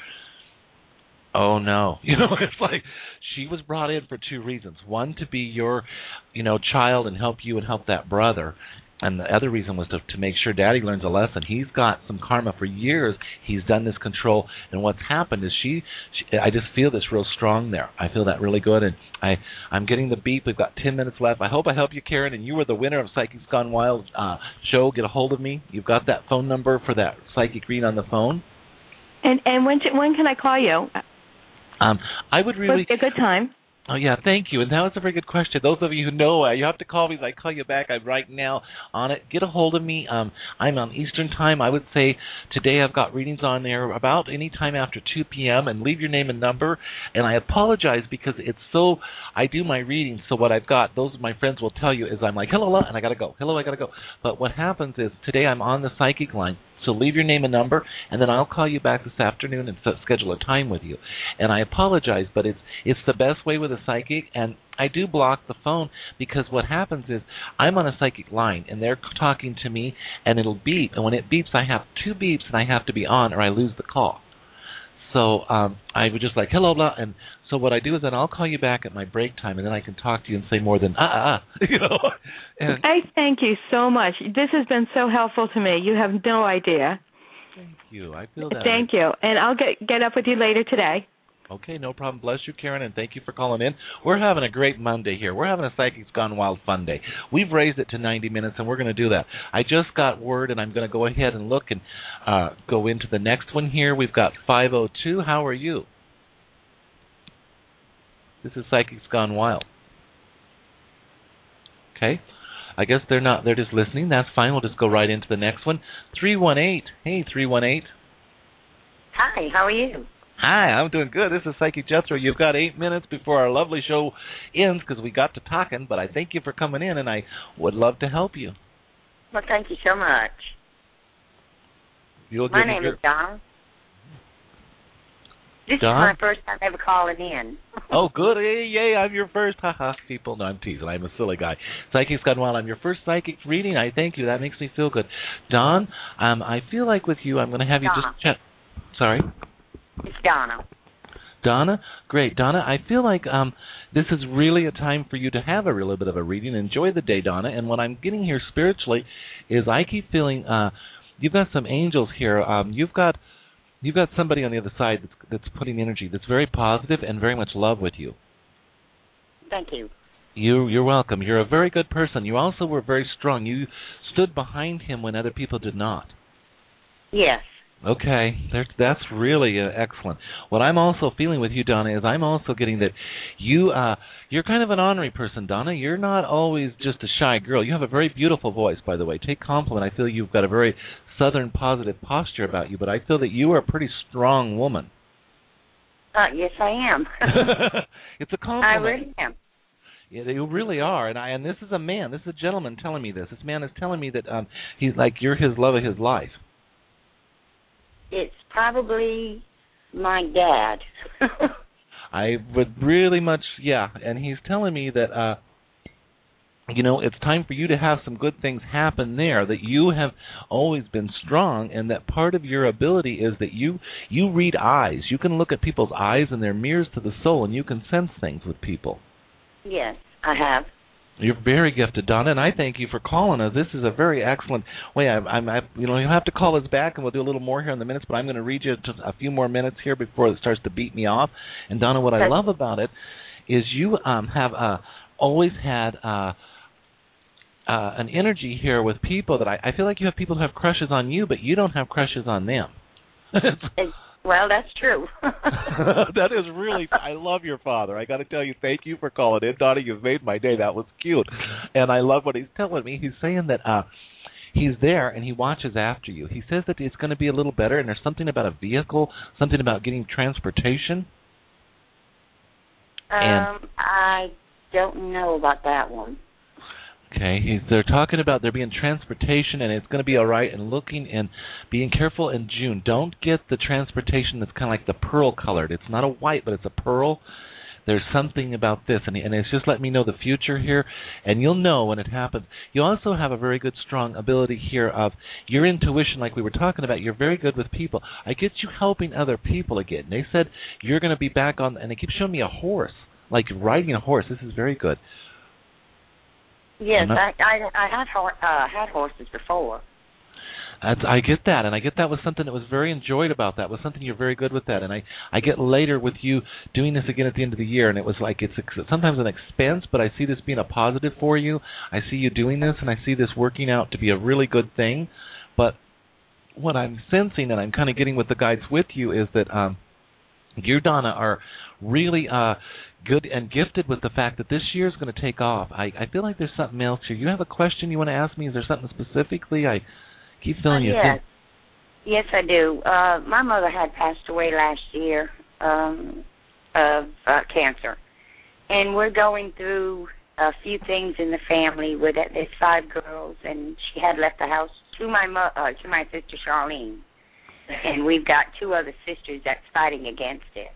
oh no. You know, it's like she was brought in for two reasons. One, to be your, you know, child and help you and help that brother. and the other reason was to, to make sure Daddy learns a lesson. He's got some karma for years. He's done this control, and what's happened is she, she I just feel this real strong there. I feel that really good, and I, I'm getting the beep. We've got ten minutes left. I hope I helped you, Karen, and you were the winner of Psychics Gone Wild uh, show. Get a hold of me. You've got that phone number for that psychic read on the phone. And and when when can I call you? Um, I would really... What's a good time? Oh, yeah, thank you. And that was a very good question. Those of you who know, uh, you have to call me. I call you back. I'm right now on it. Get a hold of me. Um, I'm on Eastern Time. I would say today I've got readings on there about any time after two p.m. and leave your name and number. And I apologize because it's so, I do my readings, so what I've got, those of my friends will tell you is I'm like, hello, and I got to go. Hello, I got to go. But what happens is today I'm on the psychic line. So leave your name and number, and then I'll call you back this afternoon and s- schedule a time with you. And I apologize, but it's it's the best way with a psychic, and I do block the phone because what happens is I'm on a psychic line, and they're talking to me, and it'll beep. And when it beeps, I have two beeps, and I have to be on, or I lose the call. So um, I would just like, hello, blah, and so what I do is then I'll call you back at my break time, and then I can talk to you and say more than, ah, ah, ah, you know. And I thank you so much. This has been so helpful to me. You have no idea. Thank you. I feel that. Thank you. And I'll get get up with you later today. Okay, no problem. Bless you, Karen, and thank you for calling in. We're having a great Monday here. We're having a Psychics Gone Wild fun day. We've raised it to ninety minutes, and we're going to do that. I just got word, and I'm going to go ahead and look and uh, go into the next one here. We've got five oh two. How are you? This is Psychics Gone Wild. Okay. I guess they're not. They're just listening. That's fine. We'll just go right into the next one. three one eight. Hey, three one eight. Hi, how are you? Hi, I'm doing good. This is Psychic Jethro. You've got eight minutes before our lovely show ends because we got to talking, but I thank you for coming in, and I would love to help you. Well, thank you so much. You'll my give name your... is Don. This Don? is my first time ever calling in. Oh, good. Yay, yay, I'm your first. Haha, people. No, I'm teasing. I'm a silly guy. Psychic's Gone Wild. I'm your first psychic reading. I thank you. That makes me feel good. Don, um, I feel like with you, I'm going to have you Donna. just chat. Sorry? It's Donna. Donna? Great. Donna, I feel like um, this is really a time for you to have a little bit of a reading. Enjoy the day, Donna. And what I'm getting here spiritually is I keep feeling uh, you've got some angels here. Um, you've got you've got somebody on the other side that's, that's putting energy that's very positive and very much love with you. Thank you. You, you're welcome. You're a very good person. You also were very strong. You stood behind him when other people did not. Yes. Okay, There's, that's really uh, excellent. What I'm also feeling with you, Donna, is I'm also getting that you, uh, you're kind of an ornery person, Donna. You're not always just a shy girl. You have a very beautiful voice, by the way. Take compliment. I feel you've got a very southern positive posture about you, but I feel that you are a pretty strong woman. Uh, yes, I am. It's a compliment. I really am. Yeah, you really are, and I and this is a man. This is a gentleman telling me this. This man is telling me that um, he's like you're his love of his life. It's probably my dad. I would really much, yeah. And he's telling me that, uh, you know, it's time for you to have some good things happen there, that you have always been strong, and that part of your ability is that you, you read eyes. You can look at people's eyes, and they're mirrors to the soul, and you can sense things with people. Yes, I have. You're very gifted, Donna, and I thank you for calling us. This is a very excellent way. I, I'm, I, you know, you'll have to call us back, and we'll do a little more here in the minutes. But I'm going to read you just a few more minutes here before it starts to beat me off. And Donna, what I love about it is you um, have uh, always had uh, uh, an energy here with people that I, I feel like you have people who have crushes on you, but you don't have crushes on them. Well, that's true. That is really, I love your father. I got to tell you, thank you for calling in, Donnie. You've made my day. That was cute. And I love what he's telling me. He's saying that uh, he's there and he watches after you. He says that it's going to be a little better, and there's something about a vehicle, something about getting transportation. Um, and, I don't know about that one. Okay, he's, they're talking about there being transportation, and it's going to be all right, and looking and being careful in June. Don't get the transportation that's kind of like the pearl colored. It's not a white, but it's a pearl. There's something about this, and, and it's just let me know the future here, and you'll know when it happens. You also have a very good, strong ability here of your intuition, like we were talking about. You're very good with people. I get you helping other people again. They said you're going to be back on, and they keep showing me a horse, like riding a horse. This is very good. Yes, not, I, I I had hor- uh, had horses before. That's, I get that, and I get that was something that was very enjoyed about that. Was something you're very good with that, and I I get later with you doing this again at the end of the year, and it was like it's ex- sometimes an expense, but I see this being a positive for you. I see you doing this, and I see this working out to be a really good thing. But what I'm sensing, and I'm kind of getting with the guides with you, is that um, you, Donna, are really uh, good and gifted with the fact that this year is going to take off. I, I feel like there's something else here. You have a question you want to ask me? Is there something specifically? I keep feeling uh, you. Yes, yes, I do. Uh, my mother had passed away last year um, of uh, cancer, and we're going through a few things in the family. With it, there's five girls, and she had left the house to my mo- uh, to my sister Charlene, and we've got two other sisters that's fighting against it.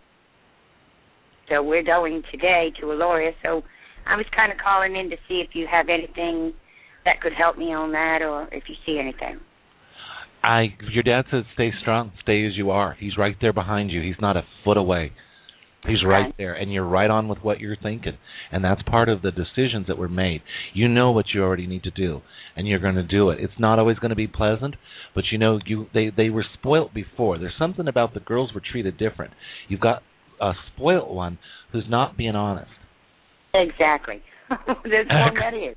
So we're going today to a lawyer. So I was kind of calling in to see if you have anything that could help me on that, or if you see anything. I, your dad says stay strong, stay as you are. He's right there behind you. He's not a foot away. He's right there, and you're right on with what you're thinking. And that's part of the decisions that were made. You know what you already need to do, and you're going to do it. It's not always going to be pleasant, but you know you they, they were spoilt before. There's something about the girls were treated different. You've got a spoilt one who's not being honest. Exactly. There's one that is.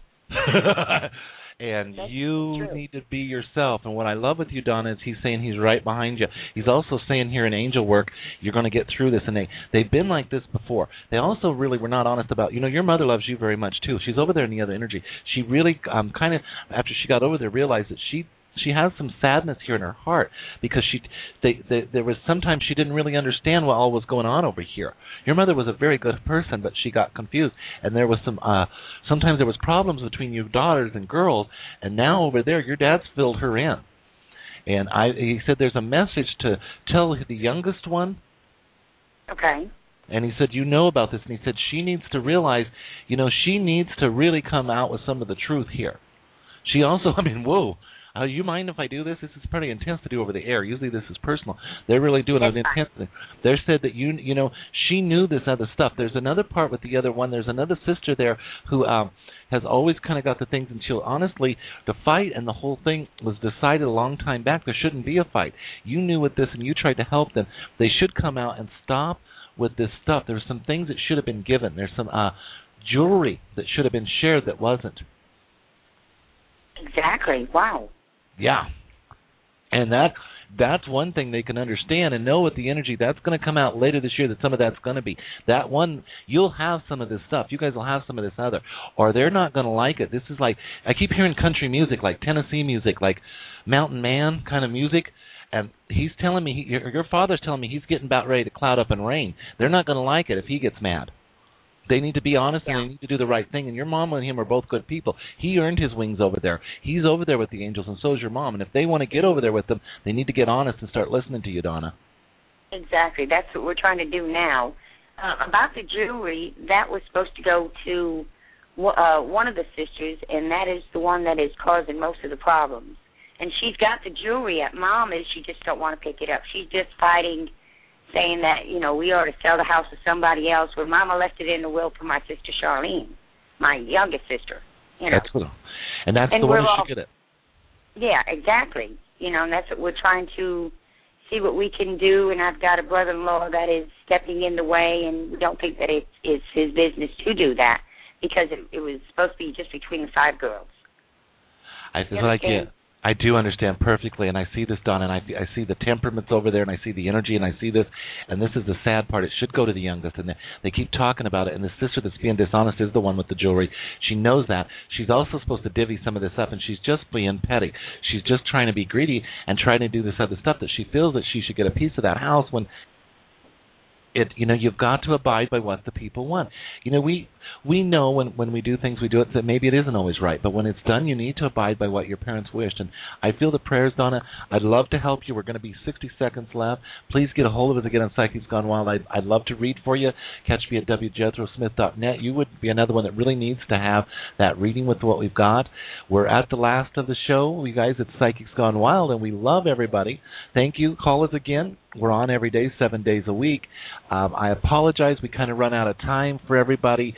And That's you true. need to be yourself. And what I love with you, Donna, is he's saying he's right behind you. He's also saying here in angel work, you're going to get through this. And they, they've been like this before. They also really were not honest about, you know, your mother loves you very much, too. She's over there in the other energy. She really um, kind of, after she got over there, realized that she she has some sadness here in her heart because she they, they there was sometimes she didn't really understand what all was going on over here. Your mother was a very good person, but she got confused, and there was some uh sometimes there was problems between you daughters and girls, and now over there your dad's filled her in. And I he said there's a message to tell the youngest one. Okay. And he said, you know about this, and he said she needs to realize, you know, she needs to really come out with some of the truth here. She also, I mean, whoa. Uh, you mind if I do this? This is pretty intense to do over the air. Usually this is personal. They're really doing it intensely. They said that, you you know, she knew this other stuff. There's another part with the other one. There's another sister there who um, has always kind of got the things, and she'll honestly, the fight and the whole thing was decided a long time back. There shouldn't be a fight. You knew with this, and you tried to help them. They should come out and stop with this stuff. There's some things that should have been given. There's some uh, jewelry that should have been shared that wasn't. Exactly. Wow. Yeah. And that that's one thing they can understand and know with the energy that's going to come out later this year, that some of that's going to be. That one, you'll have some of this stuff. You guys will have some of this other. Or they're not going to like it. This is like, I keep hearing country music, like Tennessee music, like Mountain Man kind of music. And he's telling me, he, your, your father's telling me he's getting about ready to cloud up and rain. They're not going to like it if he gets mad. They need to be honest, and they need to do the right thing. And your mom and him are both good people. He earned his wings over there. He's over there with the angels, and so is your mom. And if they want to get over there with them, they need to get honest and start listening to you, Donna. Exactly. That's what we're trying to do now. Uh, about the jewelry, that was supposed to go to uh, one of the sisters, and that is the one that is causing most of the problems. And she's got the jewelry at Mom, is she just don't want to pick it up. She's just fighting, saying that, you know, we ought to sell the house to somebody else, where Mama left it in the will for my sister Charlene, my youngest sister. You know. That's what, and that's and the way all, she get it. Yeah, exactly. You know, and that's what we're trying to see what we can do. And I've got a brother-in-law that is stepping in the way, and we don't think that it is his business to do that, because it, it was supposed to be just between the five girls. I feel like yeah. I do understand perfectly, and I see this, Donna, and I, I see the temperaments over there, and I see the energy, and I see this, and this is the sad part. It should go to the youngest, and they, they keep talking about it, and the sister that's being dishonest is the one with the jewelry. She knows that. She's also supposed to divvy some of this up, and she's just being petty. She's just trying to be greedy and trying to do this other stuff that she feels that she should get a piece of that house when it, you know, you've got to abide by what the people want. You know, we we know when, when we do things, we do it that maybe it isn't always right, but when it's done, you need to abide by what your parents wished. And I feel the prayers, Donna. I'd love to help you. We're going to be sixty seconds left. Please get a hold of us again on Psychics Gone Wild. I'd, I'd love to read for you. Catch me at w jethro smith dot net. You would be another one that really needs to have that reading with what we've got. We're at the last of the show. You guys, it's Psychics Gone Wild, and we love everybody. Thank you. Call us again. We're on every day, seven days a week. Um, I apologize. We kind of run out of time for everybody.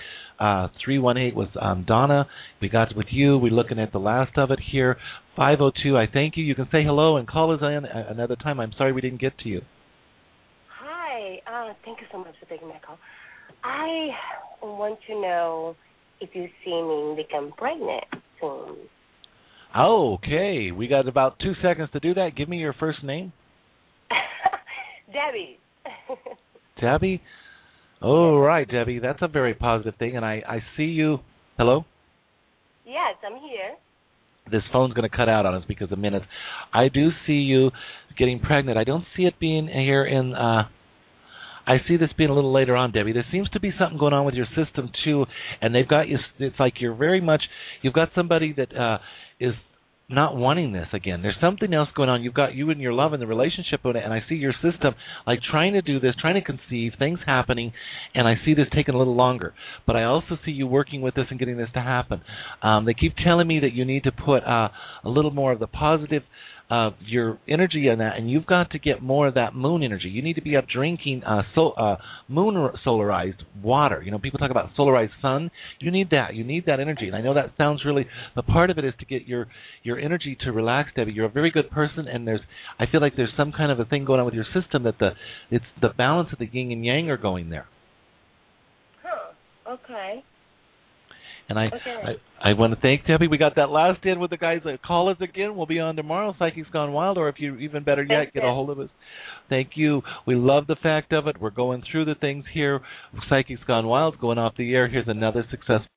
uh, three one eight was um, Donna. We got with you. We're looking at the last of it here. five oh two, I thank you. You can say hello and call us in another time. I'm sorry we didn't get to you. Hi. Uh, thank you so much for taking my call. I want to know if you see me become pregnant soon. Oh, okay. We got about two seconds to do that. Give me your first name. Debbie. Debbie? Oh, right, Debbie. That's a very positive thing. And I, I see you. Hello? Yes, I'm here. This phone's going to cut out on us because of minutes. I do see you getting pregnant. I don't see it being here in... Uh, I see this being a little later on, Debbie. There seems to be something going on with your system, too, and they've got you... It's like you're very much... You've got somebody that uh, is... not wanting this again. There's something else going on. You've got you and your love and the relationship on it, and I see your system like trying to do this, trying to conceive, things happening, and I see this taking a little longer. But I also see you working with this and getting this to happen. Um, they keep telling me that you need to put uh, a little more of the positive uh, your energy in that, and you've got to get more of that moon energy. You need to be up drinking uh, so, uh, moon solarized water. You know, people talk about solarized sun. You need that. You need that energy. And I know that sounds really, but part of it is to get your your energy to relax, Debbie. You're a very good person, and there's I feel like there's some kind of a thing going on with your system that the it's the balance of the yin and yang are going there. Huh. Okay. And I, okay. I I want to thank Debbie. We got that last in with the guys that call us again. We'll be on tomorrow, Psychics Gone Wild, or if you even better yet, Thanks, get a hold of us. Thank you. We love the fact of it. We're going through the things here. Psychics Gone Wild, going off the air. Here's another successful